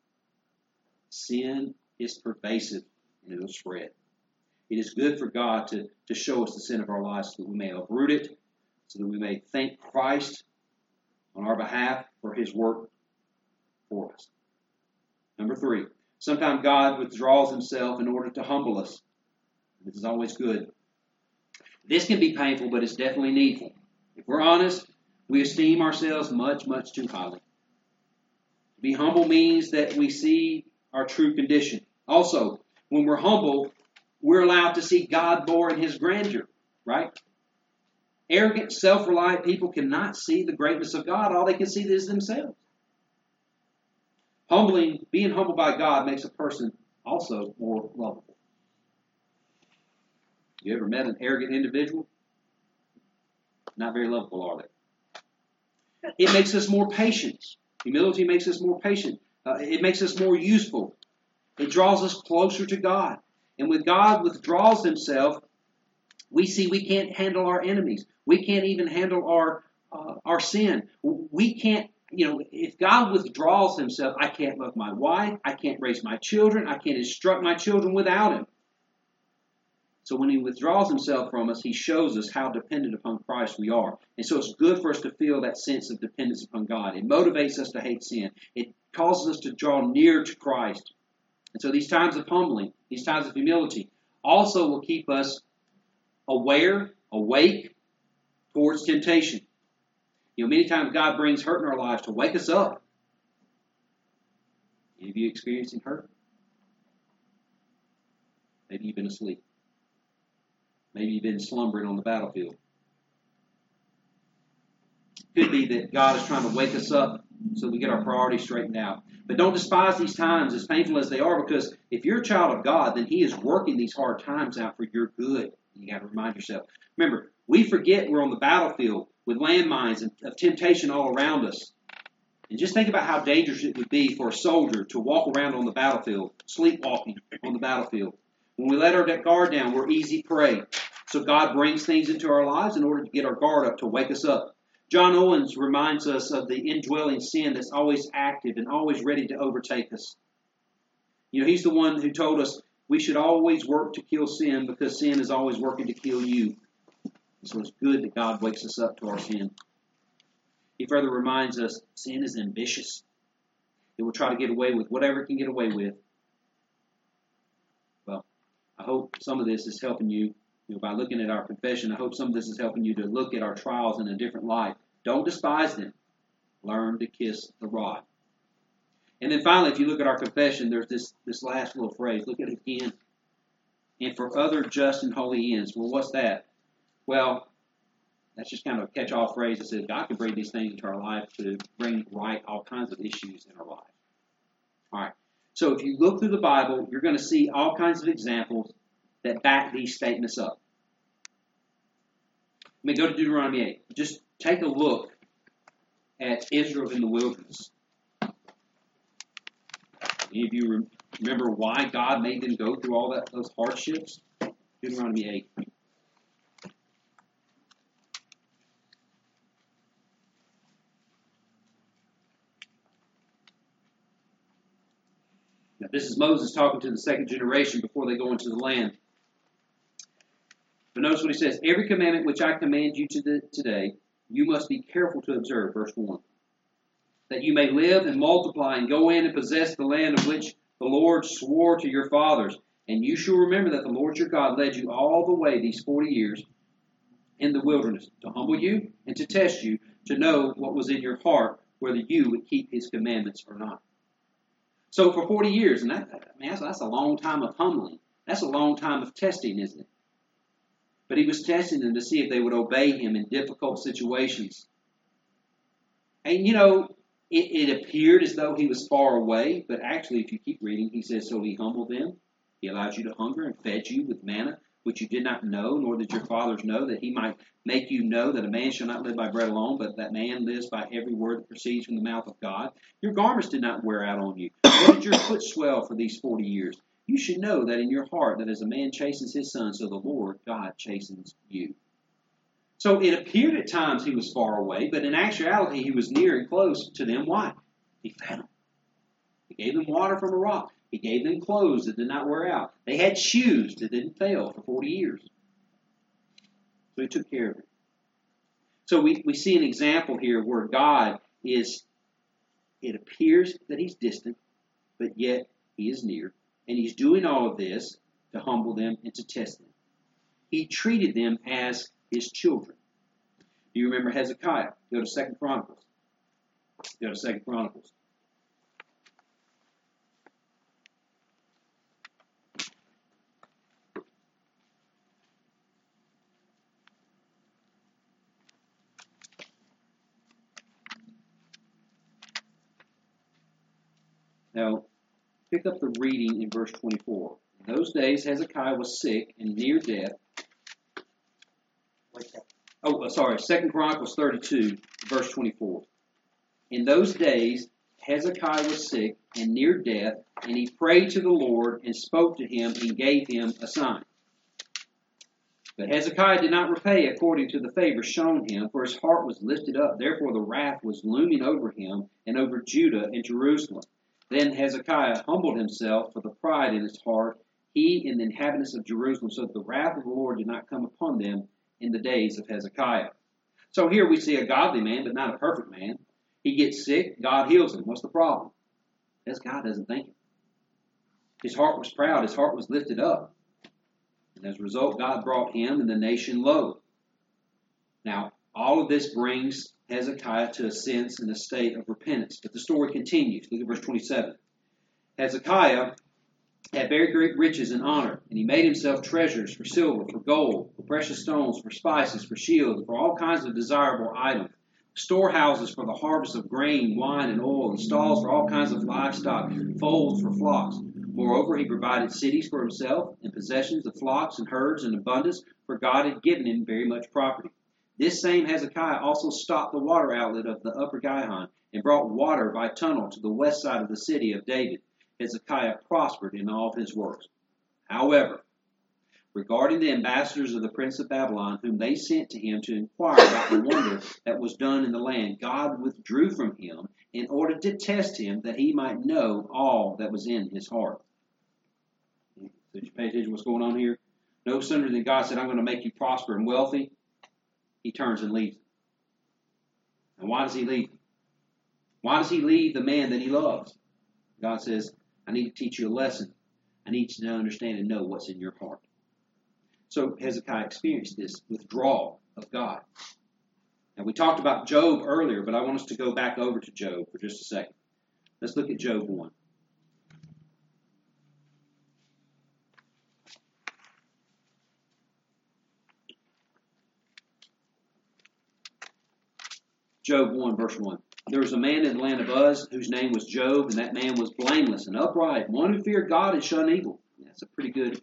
Sin is pervasive and it'll spread. It is good for God to show us the sin of our lives so that we may uproot it, so that we may thank Christ on our behalf for His work for us. Number 3, sometimes God withdraws Himself in order to humble us. This is always good. This can be painful, but it's definitely needful. If we're honest, we esteem ourselves much, much too highly. To be humble means that we see our true condition. Also, when we're humble, we're allowed to see God more in His grandeur, right? Arrogant, self-reliant people cannot see the greatness of God. All they can see is themselves. Being humbled by God makes a person also more lovable. You ever met an arrogant individual? Not very lovable, are they? It makes us more patient. Humility makes us more patient. It makes us more useful. It draws us closer to God. And when God withdraws Himself, we see we can't handle our enemies. We can't even handle our sin. We can't. If God withdraws Himself, I can't love my wife, I can't raise my children, I can't instruct my children without Him. So when He withdraws Himself from us, He shows us how dependent upon Christ we are. And so it's good for us to feel that sense of dependence upon God. It motivates us to hate sin. It causes us to draw near to Christ. And so these times of humbling, these times of humility, also will keep us aware, awake towards temptation. Many times God brings hurt in our lives to wake us up. Any of you experiencing hurt? Maybe you've been asleep. Maybe you've been slumbering on the battlefield. It could be that God is trying to wake us up so we get our priorities straightened out. But don't despise these times, as painful as they are, because if you're a child of God, then He is working these hard times out for your good. You got to remind yourself. Remember, we forget we're on the battlefield with landmines and of temptation all around us. And just think about how dangerous it would be for a soldier to walk around on the battlefield, sleepwalking on the battlefield. When we let our guard down, we're easy prey. So God brings things into our lives in order to get our guard up, to wake us up. John Owens reminds us of the indwelling sin that's always active and always ready to overtake us. You know, he's the one who told us we should always work to kill sin because sin is always working to kill you. So it's good that God wakes us up to our sin. He further reminds us sin is ambitious. It will try to get away with whatever it can get away with. Well, I hope some of this is helping you. By looking at our confession, I hope some of this is helping you to look at our trials in a different light. Don't despise them. Learn to kiss the rod. And then finally, if you look at our confession, there's this last little phrase. Look at it again. And for other just and holy ends. Well, what's that? Well, that's just kind of a catch-all phrase that says God can bring these things into our life to bring right all kinds of issues in our life. All right. So if you look through the Bible, you're going to see all kinds of examples that back these statements up. Let me go to Deuteronomy 8. Just take a look at Israel in the wilderness. Any of you remember why God made them go through all those hardships? Deuteronomy 8. Now, this is Moses talking to the second generation before they go into the land. But notice what he says. Every commandment which I command you today, you must be careful to observe. Verse 1. That you may live and multiply and go in and possess the land of which the Lord swore to your fathers. And you shall remember that the Lord your God led you all the way these 40 years in the wilderness to humble you and to test you, to know what was in your heart, whether you would keep his commandments or not. So for 40 years, and that's a long time of humbling. That's a long time of testing, isn't it? But he was testing them to see if they would obey him in difficult situations. And, it appeared as though he was far away, but actually, if you keep reading, he says, so he humbled them. He allowed you to hunger and fed you with manna, which you did not know, nor did your fathers know, that he might make you know that a man shall not live by bread alone, but that man lives by every word that proceeds from the mouth of God. Your garments did not wear out on you, nor did your foot swell for these 40 years. You should know that in your heart that as a man chastens his son, so the Lord God chastens you. So it appeared at times he was far away, but in actuality he was near and close to them. Why? He fed them. He gave them water from a rock. He gave them clothes that did not wear out. They had shoes that didn't fail for 40 years. So he took care of it. So we see an example here where God is, it appears that he's distant, but yet he is near. And he's doing all of this to humble them and to test them. He treated them as his children. Do you remember Hezekiah? Go to 2 Chronicles. Go to 2 Chronicles. Now, pick up the reading in verse 24. In those days, Hezekiah was sick and near death. 2 Chronicles 32, verse 24. In those days, Hezekiah was sick and near death, and he prayed to the Lord and spoke to him and gave him a sign. But Hezekiah did not repay according to the favor shown him, for his heart was lifted up. Therefore the wrath was looming over him and over Judah and Jerusalem. Then Hezekiah humbled himself for the pride in his heart, he and the inhabitants of Jerusalem, so that the wrath of the Lord did not come upon them in the days of Hezekiah. So here we see a godly man, but not a perfect man. He gets sick, God heals him. What's the problem? Because God doesn't think it. His heart was proud, his heart was lifted up. And as a result, God brought him and the nation low. Now, all of this brings Hezekiah to a sense and a state of repentance. But the story continues. Look at verse 27. Hezekiah had very great riches and honor, and he made himself treasures for silver, for gold, for precious stones, for spices, for shields, for all kinds of desirable items, storehouses for the harvest of grain, wine, and oil, and stalls for all kinds of livestock, folds for flocks. Moreover, he provided cities for himself, and possessions of flocks and herds in abundance, for God had given him very much property. This same Hezekiah also stopped the water outlet of the upper Gihon, and brought water by tunnel to the west side of the city of David. Hezekiah prospered in all of his works. However, regarding the ambassadors of the prince of Babylon, whom they sent to him to inquire about the wonder that was done in the land, God withdrew from him in order to test him, that he might know all that was in his heart. Did you pay attention to what's going on here? No sooner than God said, I'm going to make you prosper and wealthy, he turns and leaves him. And why does he leave him? Why does he leave the man that he loves? God says, I need to teach you a lesson. I need you to understand and know what's in your heart. So Hezekiah experienced this withdrawal of God. Now, we talked about Job earlier, but I want us to go back over to Job for just a second. Let's look at Job 1. Job 1, verse 1. There was a man in the land of Uz whose name was Job, and that man was blameless and upright, one who feared God and shunned evil. That's a pretty good,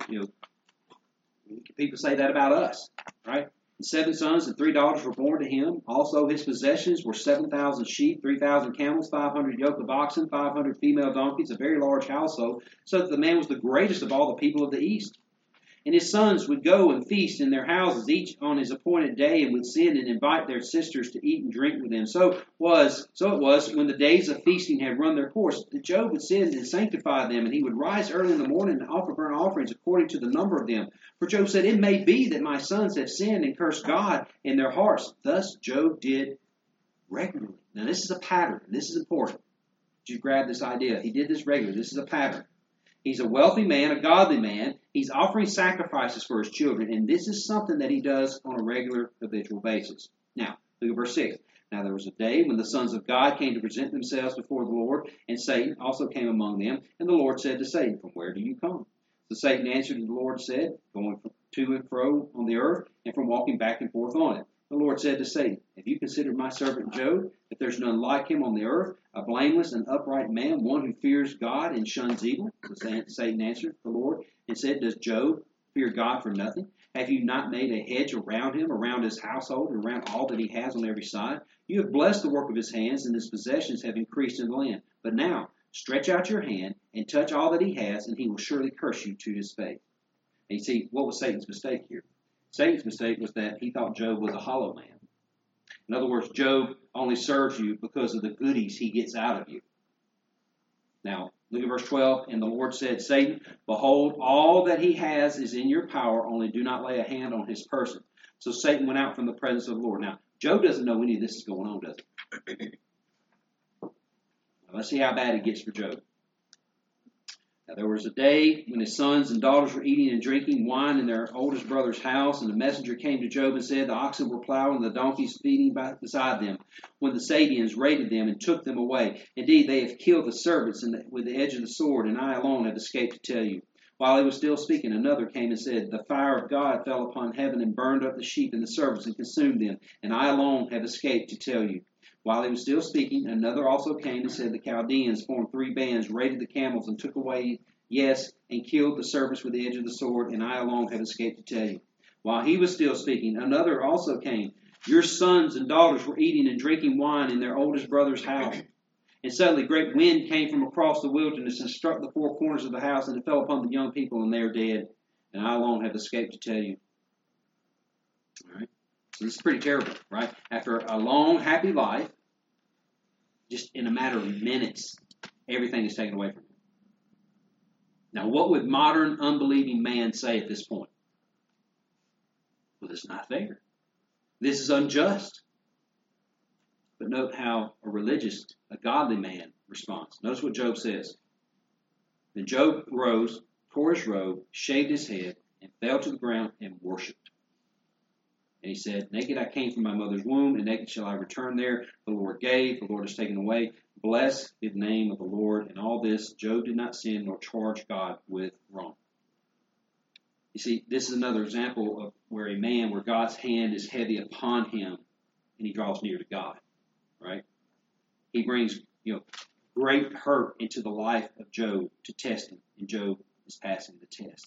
people say that about us, right? 7 sons and 3 daughters were born to him. Also his possessions were 7,000 sheep, 3,000 camels, 500 yoke of oxen, 500 female donkeys, a very large household, so that the man was the greatest of all the people of the east. And his sons would go and feast in their houses, each on his appointed day, and would send and invite their sisters to eat and drink with them. So it was when the days of feasting had run their course, that Job would send and sanctify them, and he would rise early in the morning and offer burnt offerings according to the number of them. For Job said, it may be that my sons have sinned and cursed God in their hearts. Thus Job did regularly. Now this is a pattern. This is important. Did you grab this idea? He did this regularly. This is a pattern. He's a wealthy man, a godly man. He's offering sacrifices for his children, and this is something that he does on a regular, habitual basis. Now, look at verse 6. Now there was a day when the sons of God came to present themselves before the Lord, and Satan also came among them. And the Lord said to Satan, from where do you come? So Satan answered, and the Lord said, going to and fro on the earth, and from walking back and forth on it. The Lord said to Satan, have you considered my servant Job, that there's none like him on the earth, a blameless and upright man, one who fears God and shuns evil? So Satan answered the Lord and said, does Job fear God for nothing? Have you not made a hedge around him, around his household, and around all that he has on every side? You have blessed the work of his hands, and his possessions have increased in the land. But now, stretch out your hand and touch all that he has, and he will surely curse you to his face. And you see, what was Satan's mistake here? Satan's mistake was that he thought Job was a hollow man. In other words, Job only serves you because of the goodies he gets out of you. Now, look at verse 12. And the Lord said, Satan, behold, all that he has is in your power, only do not lay a hand on his person. So Satan went out from the presence of the Lord. Now, Job doesn't know any of this is going on, does he? Now, let's see how bad it gets for Job. Now, there was a day when his sons and daughters were eating and drinking wine in their oldest brother's house, and the messenger came to Job and said, the oxen were plowing and the donkeys feeding beside them, when the Sabeans raided them and took them away. Indeed, they have killed the servants with the edge of the sword, and I alone have escaped to tell you. While he was still speaking, another came and said, the fire of God fell upon heaven and burned up the sheep and the servants and consumed them, and I alone have escaped to tell you. While he was still speaking, another also came and said, the Chaldeans formed 3 bands, raided the camels, and took away, yes, and killed the servants with the edge of the sword, and I alone have escaped to tell you. While he was still speaking, another also came. Your sons and daughters were eating and drinking wine in their oldest brother's house. And suddenly great wind came from across the wilderness and struck the 4 corners of the house, and it fell upon the young people, and they are dead. And I alone have escaped to tell you. All right. So this is pretty terrible, right? After a long, happy life, just in a matter of minutes, everything is taken away from him. Now, what would modern unbelieving man say at this point? Well, this is not fair. This is unjust. But note how a godly man responds. Notice what Job says. Then Job rose, tore his robe, shaved his head, and fell to the ground and worshipped. And he said, naked I came from my mother's womb, and naked shall I return there. The Lord gave, the Lord has taken away. Blessed be the name of the Lord. In all this, Job did not sin nor charge God with wrong. You see, this is another example of where God's hand is heavy upon him, and he draws near to God. Right? He brings, great hurt into the life of Job to test him, and Job is passing the test.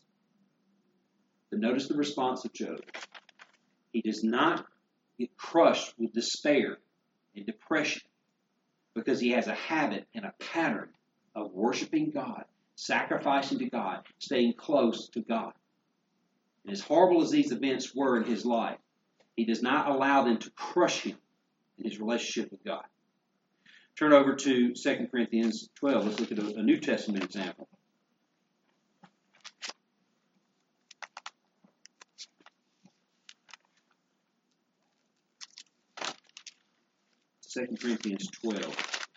But notice the response of Job. He does not get crushed with despair and depression because he has a habit and a pattern of worshiping God, sacrificing to God, staying close to God. And as horrible as these events were in his life, he does not allow them to crush him in his relationship with God. Turn over to 2 Corinthians 12. Let's look at a New Testament example. 2 Corinthians 12.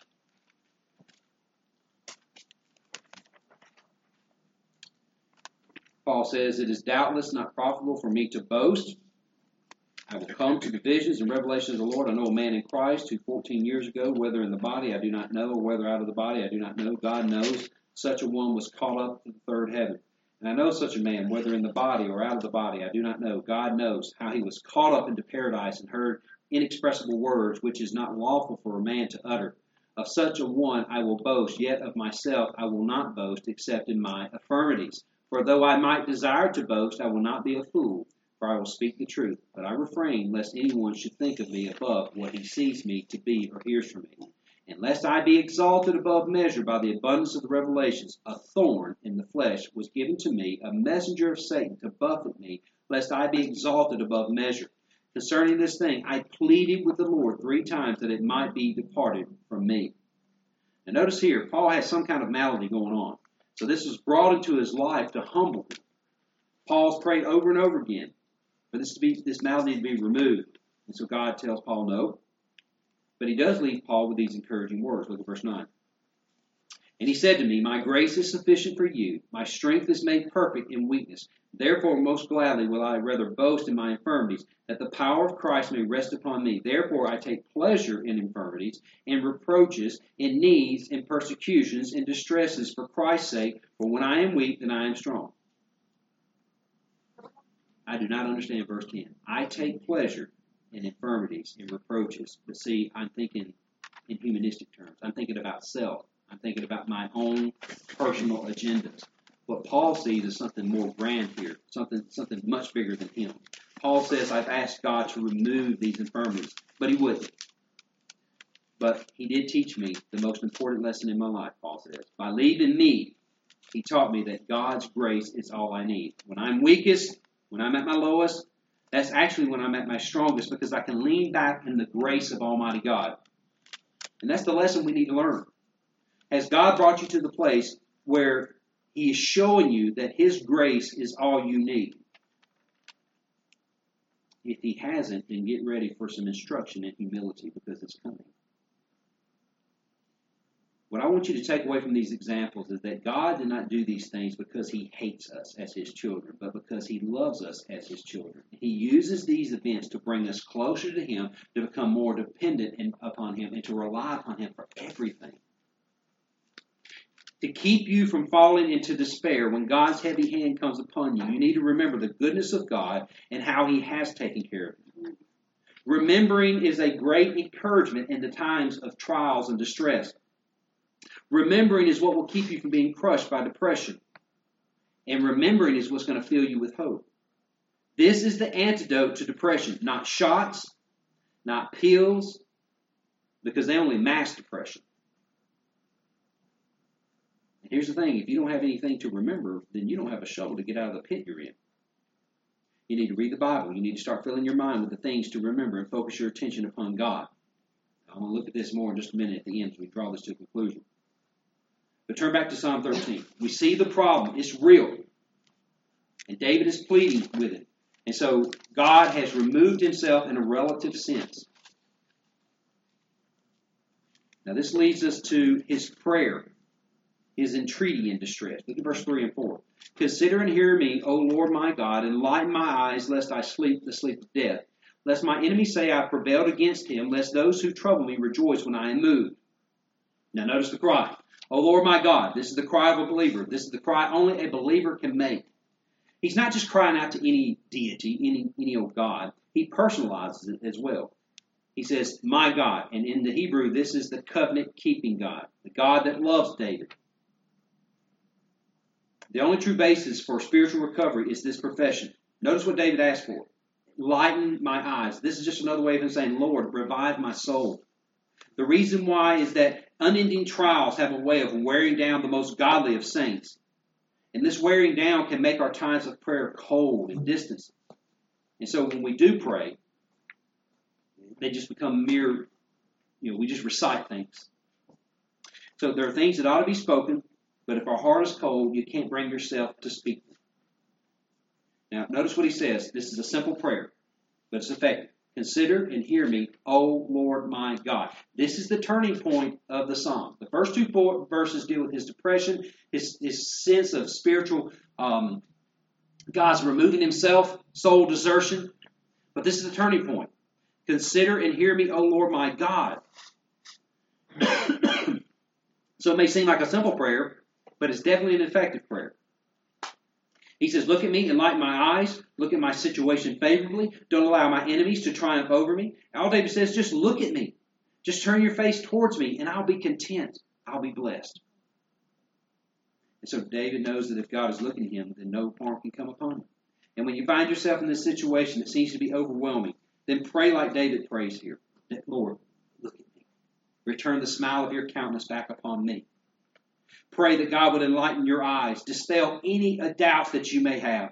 Paul says, "It is doubtless not profitable for me to boast. I will come to the visions and revelations of the Lord. I know a man in Christ who 14 years ago, whether in the body I do not know, or whether out of the body I do not know, God knows, such a one was caught up to the third heaven. And I know such a man, whether in the body or out of the body, I do not know. God knows how he was caught up into paradise and heard inexpressible words, which is not lawful for a man to utter. Of such a one I will boast, yet of myself I will not boast, except in my infirmities. For though I might desire to boast, I will not be a fool, for I will speak the truth. But I refrain, lest anyone should think of me above what he sees me to be or hears from me. And lest I be exalted above measure by the abundance of the revelations, a thorn in the flesh was given to me, a messenger of Satan to buffet me, lest I be exalted above measure. Concerning this thing, I pleaded with the Lord 3 times that it might be departed from me." Now notice here, Paul has some kind of malady going on. So this was brought into his life to humble him. Paul's prayed over and over again for this malady to be removed. And so God tells Paul no. But he does leave Paul with these encouraging words. Look at verse 9. "And he said to me, My grace is sufficient for you. My strength is made perfect in weakness. Therefore most gladly will I rather boast in my infirmities, that the power of Christ may rest upon me. Therefore I take pleasure in infirmities, in reproaches, in needs, in persecutions, in distresses for Christ's sake. For when I am weak, then I am strong." I do not understand verse 10. I take pleasure in infirmities, in reproaches. But see, I'm thinking in humanistic terms. I'm thinking about self. I'm thinking about my own personal agendas. What Paul sees is something more grand here, something much bigger than him. Paul says, I've asked God to remove these infirmities, but he wouldn't. But he did teach me the most important lesson in my life, Paul says. By leaving me, he taught me that God's grace is all I need. When I'm weakest, when I'm at my lowest, that's actually when I'm at my strongest, because I can lean back in the grace of Almighty God. And that's the lesson we need to learn. Has God brought you to the place where he is showing you that his grace is all you need? If he hasn't, then get ready for some instruction in humility, because it's coming. What I want you to take away from these examples is that God did not do these things because he hates us as his children, but because he loves us as his children. He uses these events to bring us closer to him, to become more dependent upon him, and to rely upon him for everything. To keep you from falling into despair when God's heavy hand comes upon you, you need to remember the goodness of God and how he has taken care of you. Remembering is a great encouragement in the times of trials and distress. Remembering is what will keep you from being crushed by depression. And remembering is what's going to fill you with hope. This is the antidote to depression. Not shots, not pills, because they only mask depression. And here's the thing, if you don't have anything to remember, then you don't have a shovel to get out of the pit you're in. You need to read the Bible. You need to start filling your mind with the things to remember and focus your attention upon God. I'm going to look at this more in just a minute at the end as we draw this to a conclusion. But turn back to Psalm 13. We see the problem. It's real. And David is pleading with it. And so God has removed himself in a relative sense. Now this leads us to his prayer, his entreaty in distress. Look at verse 3 and 4. "Consider and hear me, O Lord my God, and lighten my eyes, lest I sleep the sleep of death. Lest my enemies say I prevailed against him, lest those who trouble me rejoice when I am moved." Now notice the cry. "O Lord my God." This is the cry of a believer. This is the cry only a believer can make. He's not just crying out to any deity, any old God. He personalizes it as well. He says, "My God." And in the Hebrew, this is the covenant-keeping God, the God that loves David. The only true basis for spiritual recovery is this profession. Notice what David asked for. Lighten my eyes. This is just another way of him saying, Lord, revive my soul. The reason why is that unending trials have a way of wearing down the most godly of saints. And this wearing down can make our times of prayer cold and distant. And so when we do pray, they just become mere, we just recite things. So there are things that ought to be spoken, but if our heart is cold, you can't bring yourself to speak them. Now, notice what he says. This is a simple prayer, but it's effective. Consider and hear me, O Lord my God. This is the turning point of the psalm. The first two verses deal with his depression, his sense of spiritual, God's removing himself, soul desertion. But this is the turning point. Consider and hear me, O Lord my God. So it may seem like a simple prayer, but it's definitely an effective prayer. He says, look at me, enlighten my eyes, look at my situation favorably, don't allow my enemies to triumph over me. All David says, just look at me. Just turn your face towards me, and I'll be content. I'll be blessed. And so David knows that if God is looking at him, then no harm can come upon him. And when you find yourself in this situation that seems to be overwhelming, then pray like David prays here. Lord, look at me. Return the smile of your countenance back upon me. Pray that God would enlighten your eyes, dispel any doubt that you may have.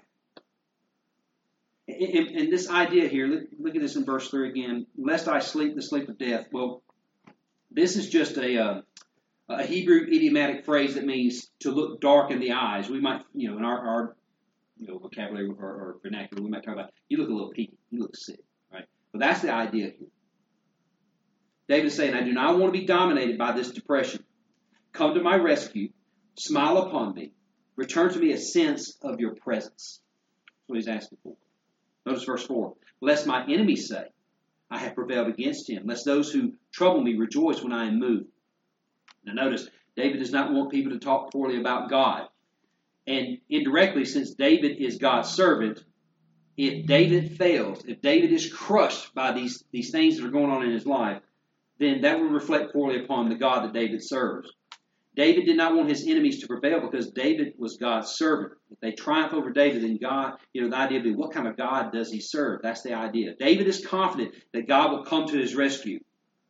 And this idea here, look at this in verse 3 again. Lest I sleep the sleep of death. Well, this is just a Hebrew idiomatic phrase that means to look dark in the eyes. We might, in our vocabulary or vernacular, we might talk about, you look a little peaky, you look sick, right? But that's the idea here. David is saying, I do not want to be dominated by this depression. Come to my rescue, smile upon me, return to me a sense of your presence. That's what he's asking for. Notice verse 4. Lest my enemies say, I have prevailed against him. Lest those who trouble me rejoice when I am moved. Now notice, David does not want people to talk poorly about God. And indirectly, since David is God's servant, if David fails, if David is crushed by these things that are going on in his life, then that will reflect poorly upon the God that David serves. David did not want his enemies to prevail because David was God's servant. If they triumph over David, then God, the idea would be, what kind of God does he serve? That's the idea. David is confident that God will come to his rescue.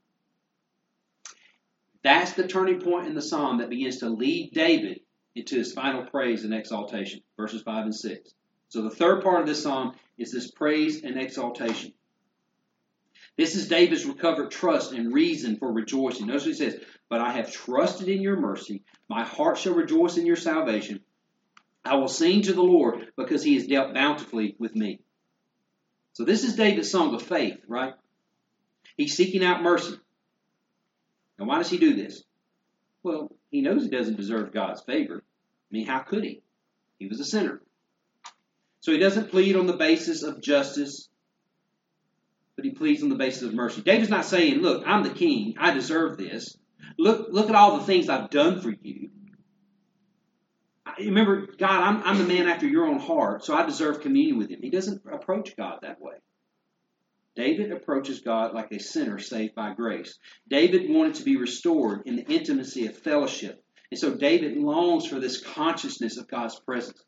That's the turning point in the psalm that begins to lead David into his final praise and exaltation, verses 5 and 6. So the third part of this psalm is this praise and exaltation. This is David's recovered trust and reason for rejoicing. Notice what he says, but I have trusted in your mercy. My heart shall rejoice in your salvation. I will sing to the Lord because he has dealt bountifully with me. So this is David's song of faith, right? He's seeking out mercy. Now why does he do this? Well, he knows he doesn't deserve God's favor. I mean, how could he? He was a sinner. So he doesn't plead on the basis of justice, but he pleads on the basis of mercy. David's not saying, look, I'm the king. I deserve this. Look at all the things I've done for you. Remember, God, I'm the man after your own heart, so I deserve communion with him. He doesn't approach God that way. David approaches God like a sinner saved by grace. David wanted to be restored in the intimacy of fellowship. And so David longs for this consciousness of God's presence.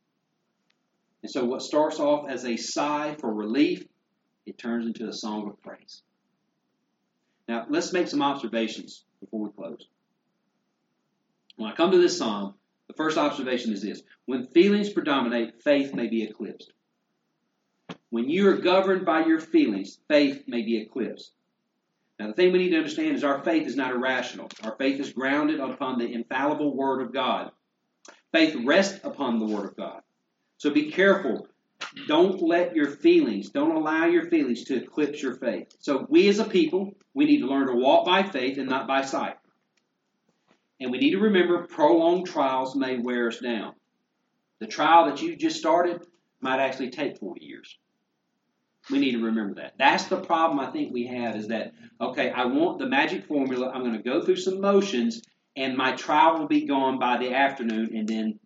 And so what starts off as a sigh for relief, it turns into a song of praise. Now, let's make some observations before we close. When I come to this psalm, the first observation is this. When feelings predominate, faith may be eclipsed. When you are governed by your feelings, faith may be eclipsed. Now, the thing we need to understand is our faith is not irrational. Our faith is grounded upon the infallible Word of God. Faith rests upon the Word of God. So be careful. Don't allow your feelings to eclipse your faith. So we as a people, we need to learn to walk by faith and not by sight. And we need to remember prolonged trials may wear us down. The trial that you just started might actually take 40 years. We need to remember that. That's the problem I think we have is that, okay, I want the magic formula. I'm going to go through some motions and my trial will be gone by the afternoon and then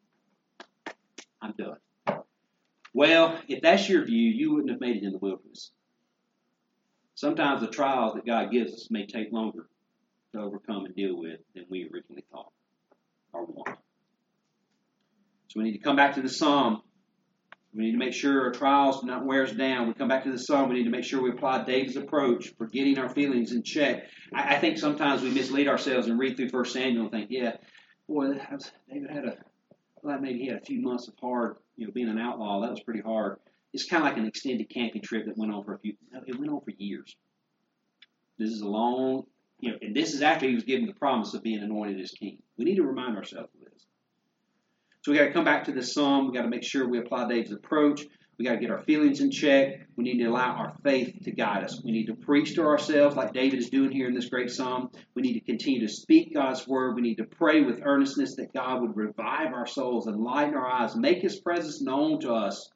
I'm done. Well, if that's your view, you wouldn't have made it in the wilderness. Sometimes the trials that God gives us may take longer to overcome and deal with than we originally thought or want. So we need to come back to the psalm. We need to make sure our trials do not wear us down. We come back to the psalm. We need to make sure we apply David's approach for getting our feelings in check. I think sometimes we mislead ourselves and read through 1 Samuel and think, yeah, boy, David had a like maybe he had a few months of hard, being an outlaw. That was pretty hard. It's kind of like an extended camping trip that went on it went on for years. This is a long, and this is after he was given the promise of being anointed as king. We need to remind ourselves of this. So we got to come back to this psalm. We got to make sure we apply David's approach. We got to get our feelings in check. We need to allow our faith to guide us. We need to preach to ourselves like David is doing here in this great psalm. We need to continue to speak God's word. We need to pray with earnestness that God would revive our souls, enlighten our eyes, make his presence known to us.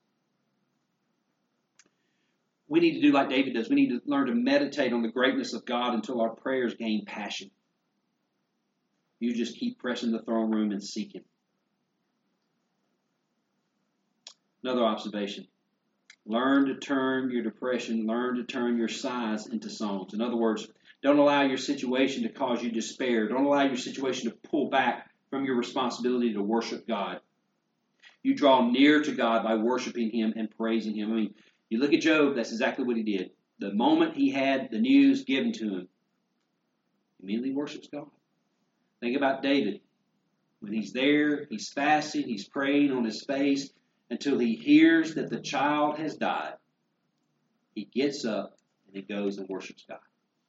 We need to do like David does. We need to learn to meditate on the greatness of God until our prayers gain passion. You just keep pressing the throne room and seek him. Another observation. Learn to turn your depression, learn to turn your sighs into songs. In other words, don't allow your situation to cause you despair. Don't allow your situation to pull back from your responsibility to worship God. You draw near to God by worshiping him and praising him. I mean, you look at Job, that's exactly what he did. The moment he had the news given to him, he immediately worships God. Think about David. When he's there, he's fasting, he's praying on his face, until he hears that the child has died. He gets up and he goes and worships God.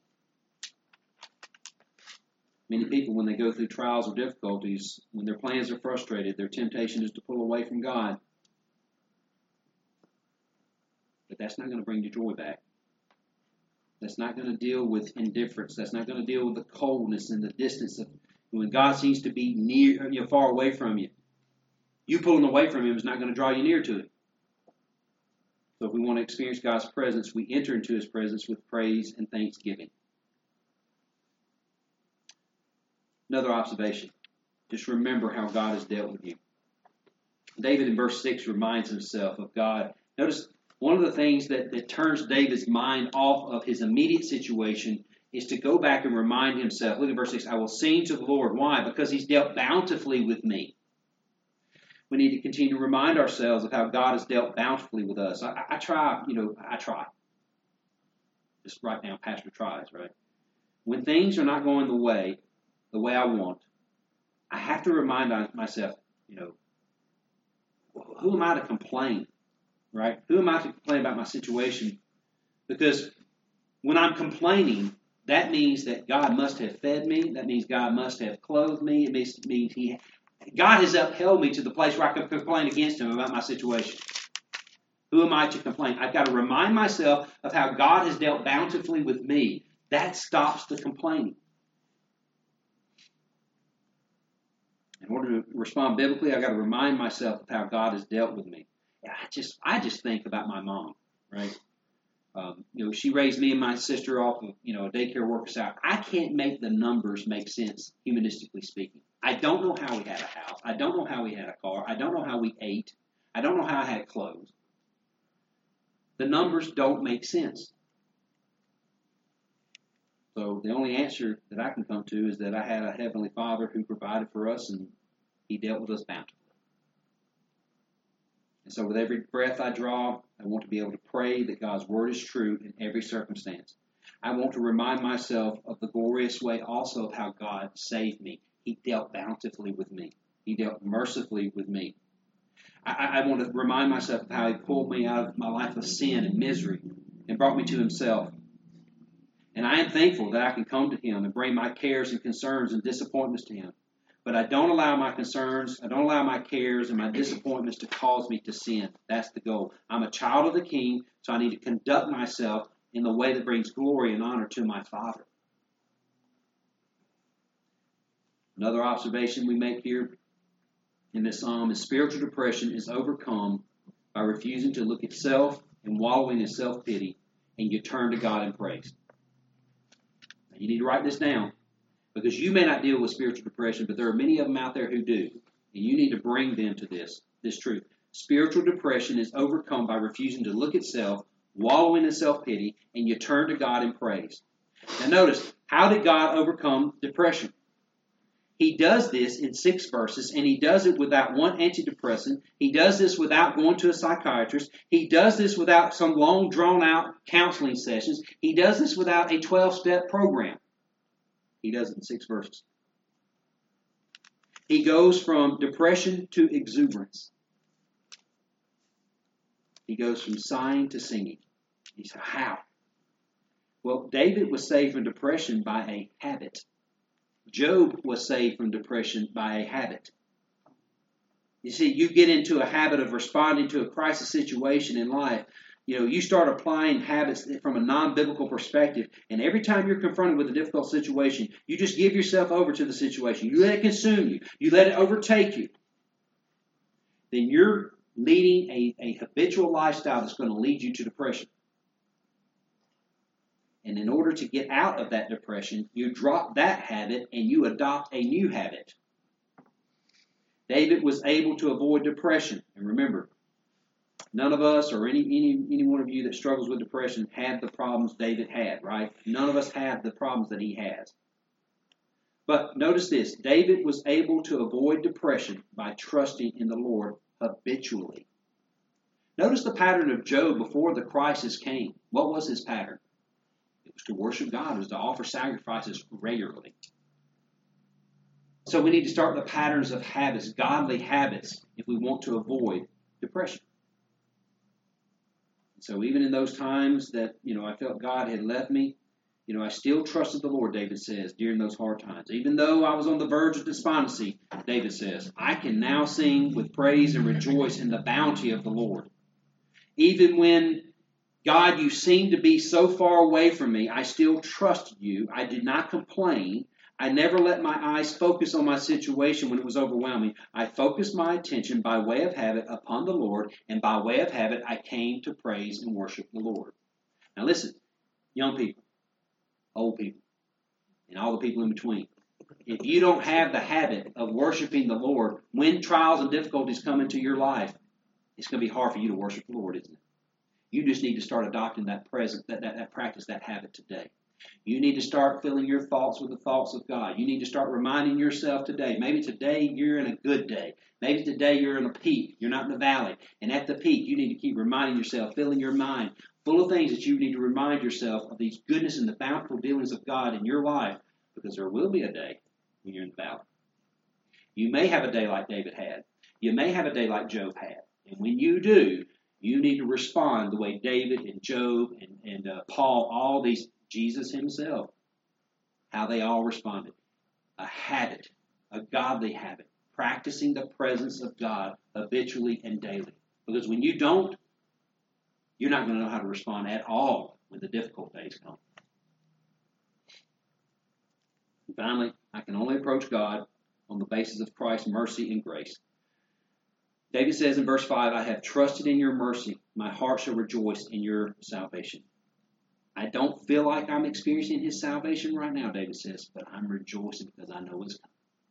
Many people, when they go through trials or difficulties, when their plans are frustrated, their temptation is to pull away from God. But that's not going to bring your joy back. That's not going to deal with indifference. That's not going to deal with the coldness and the distance of when God seems to be near, far away from you. You pulling away from him is not going to draw you near to him. So if we want to experience God's presence, we enter into his presence with praise and thanksgiving. Another observation. Just remember how God has dealt with you. David in verse 6 reminds himself of God. Notice one of the things that turns David's mind off of his immediate situation is to go back and remind himself. Look at verse 6. I will sing to the Lord. Why? Because he's dealt bountifully with me. We need to continue to remind ourselves of how God has dealt bountifully with us. I try. Just right now, Pastor tries, right? When things are not going the way I want, I have to remind myself, who am I to complain, right? Who am I to complain about my situation? Because when I'm complaining, that means that God must have fed me. That means God must have clothed me. It means God has upheld me to the place where I can complain against him about my situation. Who am I to complain? I've got to remind myself of how God has dealt bountifully with me. That stops the complaining. In order to respond biblically, I've got to remind myself of how God has dealt with me. I just think about my mom, right? She raised me and my sister off of, a daycare worker salary. I can't make the numbers make sense, humanistically speaking. I don't know how we had a house. I don't know how we had a car. I don't know how we ate. I don't know how I had clothes. The numbers don't make sense. So the only answer that I can come to is that I had a Heavenly Father who provided for us and he dealt with us bountifully. And so with every breath I draw, I want to be able to pray that God's word is true in every circumstance. I want to remind myself of the glorious way also of how God saved me. He dealt bountifully with me. He dealt mercifully with me. I want to remind myself of how he pulled me out of my life of sin and misery and brought me to himself. And I am thankful that I can come to him and bring my cares and concerns and disappointments to him. But I don't allow my concerns, I don't allow my cares and my disappointments to cause me to sin. That's the goal. I'm a child of the King, so I need to conduct myself in the way that brings glory and honor to my Father. Another observation we make here in this psalm is spiritual depression is overcome by refusing to look at self and wallowing in self-pity, and you turn to God in praise. Now, you need to write this down, because you may not deal with spiritual depression, but there are many of them out there who do, and you need to bring them to this truth. Spiritual depression is overcome by refusing to look at self, wallowing in self-pity, and you turn to God in praise. Now notice, how did God overcome depression? He does this in 6 verses, and he does it without one antidepressant. He does this without going to a psychiatrist. He does this without some long, drawn-out counseling sessions. He does this without a 12-step program. He does it in 6 verses. He goes from depression to exuberance. He goes from sighing to singing. He said, how? Well, David was saved from depression by a habit. Job was saved from depression by a habit. You see, you get into a habit of responding to a crisis situation in life. You start applying habits from a non-biblical perspective, and every time you're confronted with a difficult situation, you just give yourself over to the situation. You let it consume you. You let it overtake you. Then you're leading a habitual lifestyle that's going to lead you to depression. And in order to get out of that depression, you drop that habit and you adopt a new habit. David was able to avoid depression. And remember, none of us or any one of you that struggles with depression had the problems David had, right? None of us have the problems that he has. But notice this, David was able to avoid depression by trusting in the Lord habitually. Notice the pattern of Job before the crisis came. What was his pattern? It was to worship God. It was to offer sacrifices regularly. So we need to start the patterns of habits, godly habits, if we want to avoid depression. So even in those times that, I felt God had left me, I still trusted the Lord, David says, during those hard times. Even though I was on the verge of despondency, David says, I can now sing with praise and rejoice in the bounty of the Lord. Even when, God, you seem to be so far away from me, I still trusted you. I did not complain. I never let my eyes focus on my situation when it was overwhelming. I focused my attention by way of habit upon the Lord, and by way of habit I came to praise and worship the Lord. Now listen, young people, old people, and all the people in between. If you don't have the habit of worshiping the Lord, when trials and difficulties come into your life, it's going to be hard for you to worship the Lord, isn't it? You just need to start adopting that practice, that habit today. You need to start filling your thoughts with the thoughts of God. You need to start reminding yourself today. Maybe today you're in a good day. Maybe today you're in a peak. You're not in the valley. And at the peak, you need to keep reminding yourself, filling your mind full of things that you need to remind yourself of these goodness and the bountiful dealings of God in your life, because there will be a day when you're in the valley. You may have a day like David had. You may have a day like Job had. And when you do, you need to respond the way David and Job and Paul, all these, Jesus himself, how they all responded. A habit, a godly habit, practicing the presence of God habitually and daily. Because when you don't, you're not going to know how to respond at all when the difficult days come. And finally, I can only approach God on the basis of Christ's mercy and grace. David says in verse 5, I have trusted in your mercy. My heart shall rejoice in your salvation. I don't feel like I'm experiencing his salvation right now, David says, but I'm rejoicing because I know it's coming.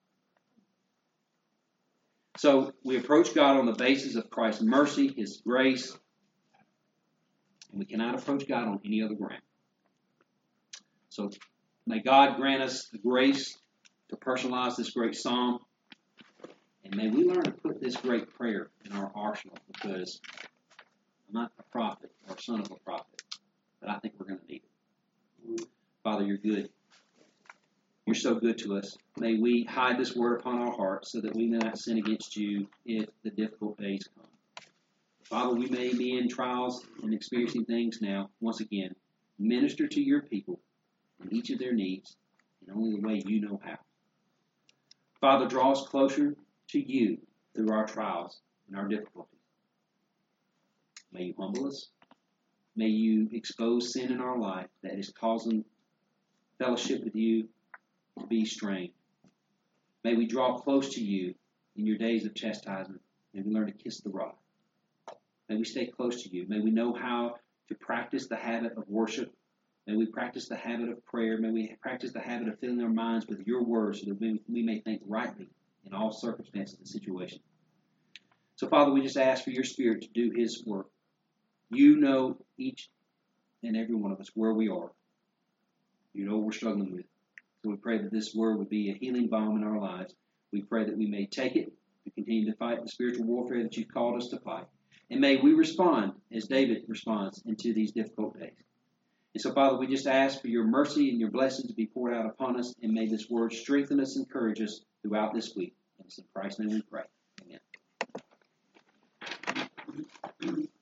So we approach God on the basis of Christ's mercy, his grace, and we cannot approach God on any other ground. So may God grant us the grace to personalize this great psalm, and may we learn to put this great prayer in our arsenal, because I'm not a prophet or son of a prophet, but I think we're going to need it. Father, you're good. You're so good to us. May we hide this word upon our hearts so that we may not sin against you if the difficult days come. Father, we may be in trials and experiencing things now. Once again, minister to your people in each of their needs in only the way you know how. Father, draw us closer to you through our trials and our difficulties. May you humble us. May you expose sin in our life that is causing fellowship with you to be strained. May we draw close to you in your days of chastisement. May we learn to kiss the rod. May we stay close to you. May we know how to practice the habit of worship. May we practice the habit of prayer. May we practice the habit of filling our minds with your words so that we may think rightly in all circumstances and situations. So, Father, we just ask for your Spirit to do his work. You know each and every one of us where we are. You know what we're struggling with. So we pray that this word would be a healing balm in our lives. We pray that we may take it to continue to fight the spiritual warfare that you've called us to fight. And may we respond as David responds into these difficult days. And so, Father, we just ask for your mercy and your blessings to be poured out upon us, and may this word strengthen us and encourage us throughout this week. In Christ's name we pray. Amen.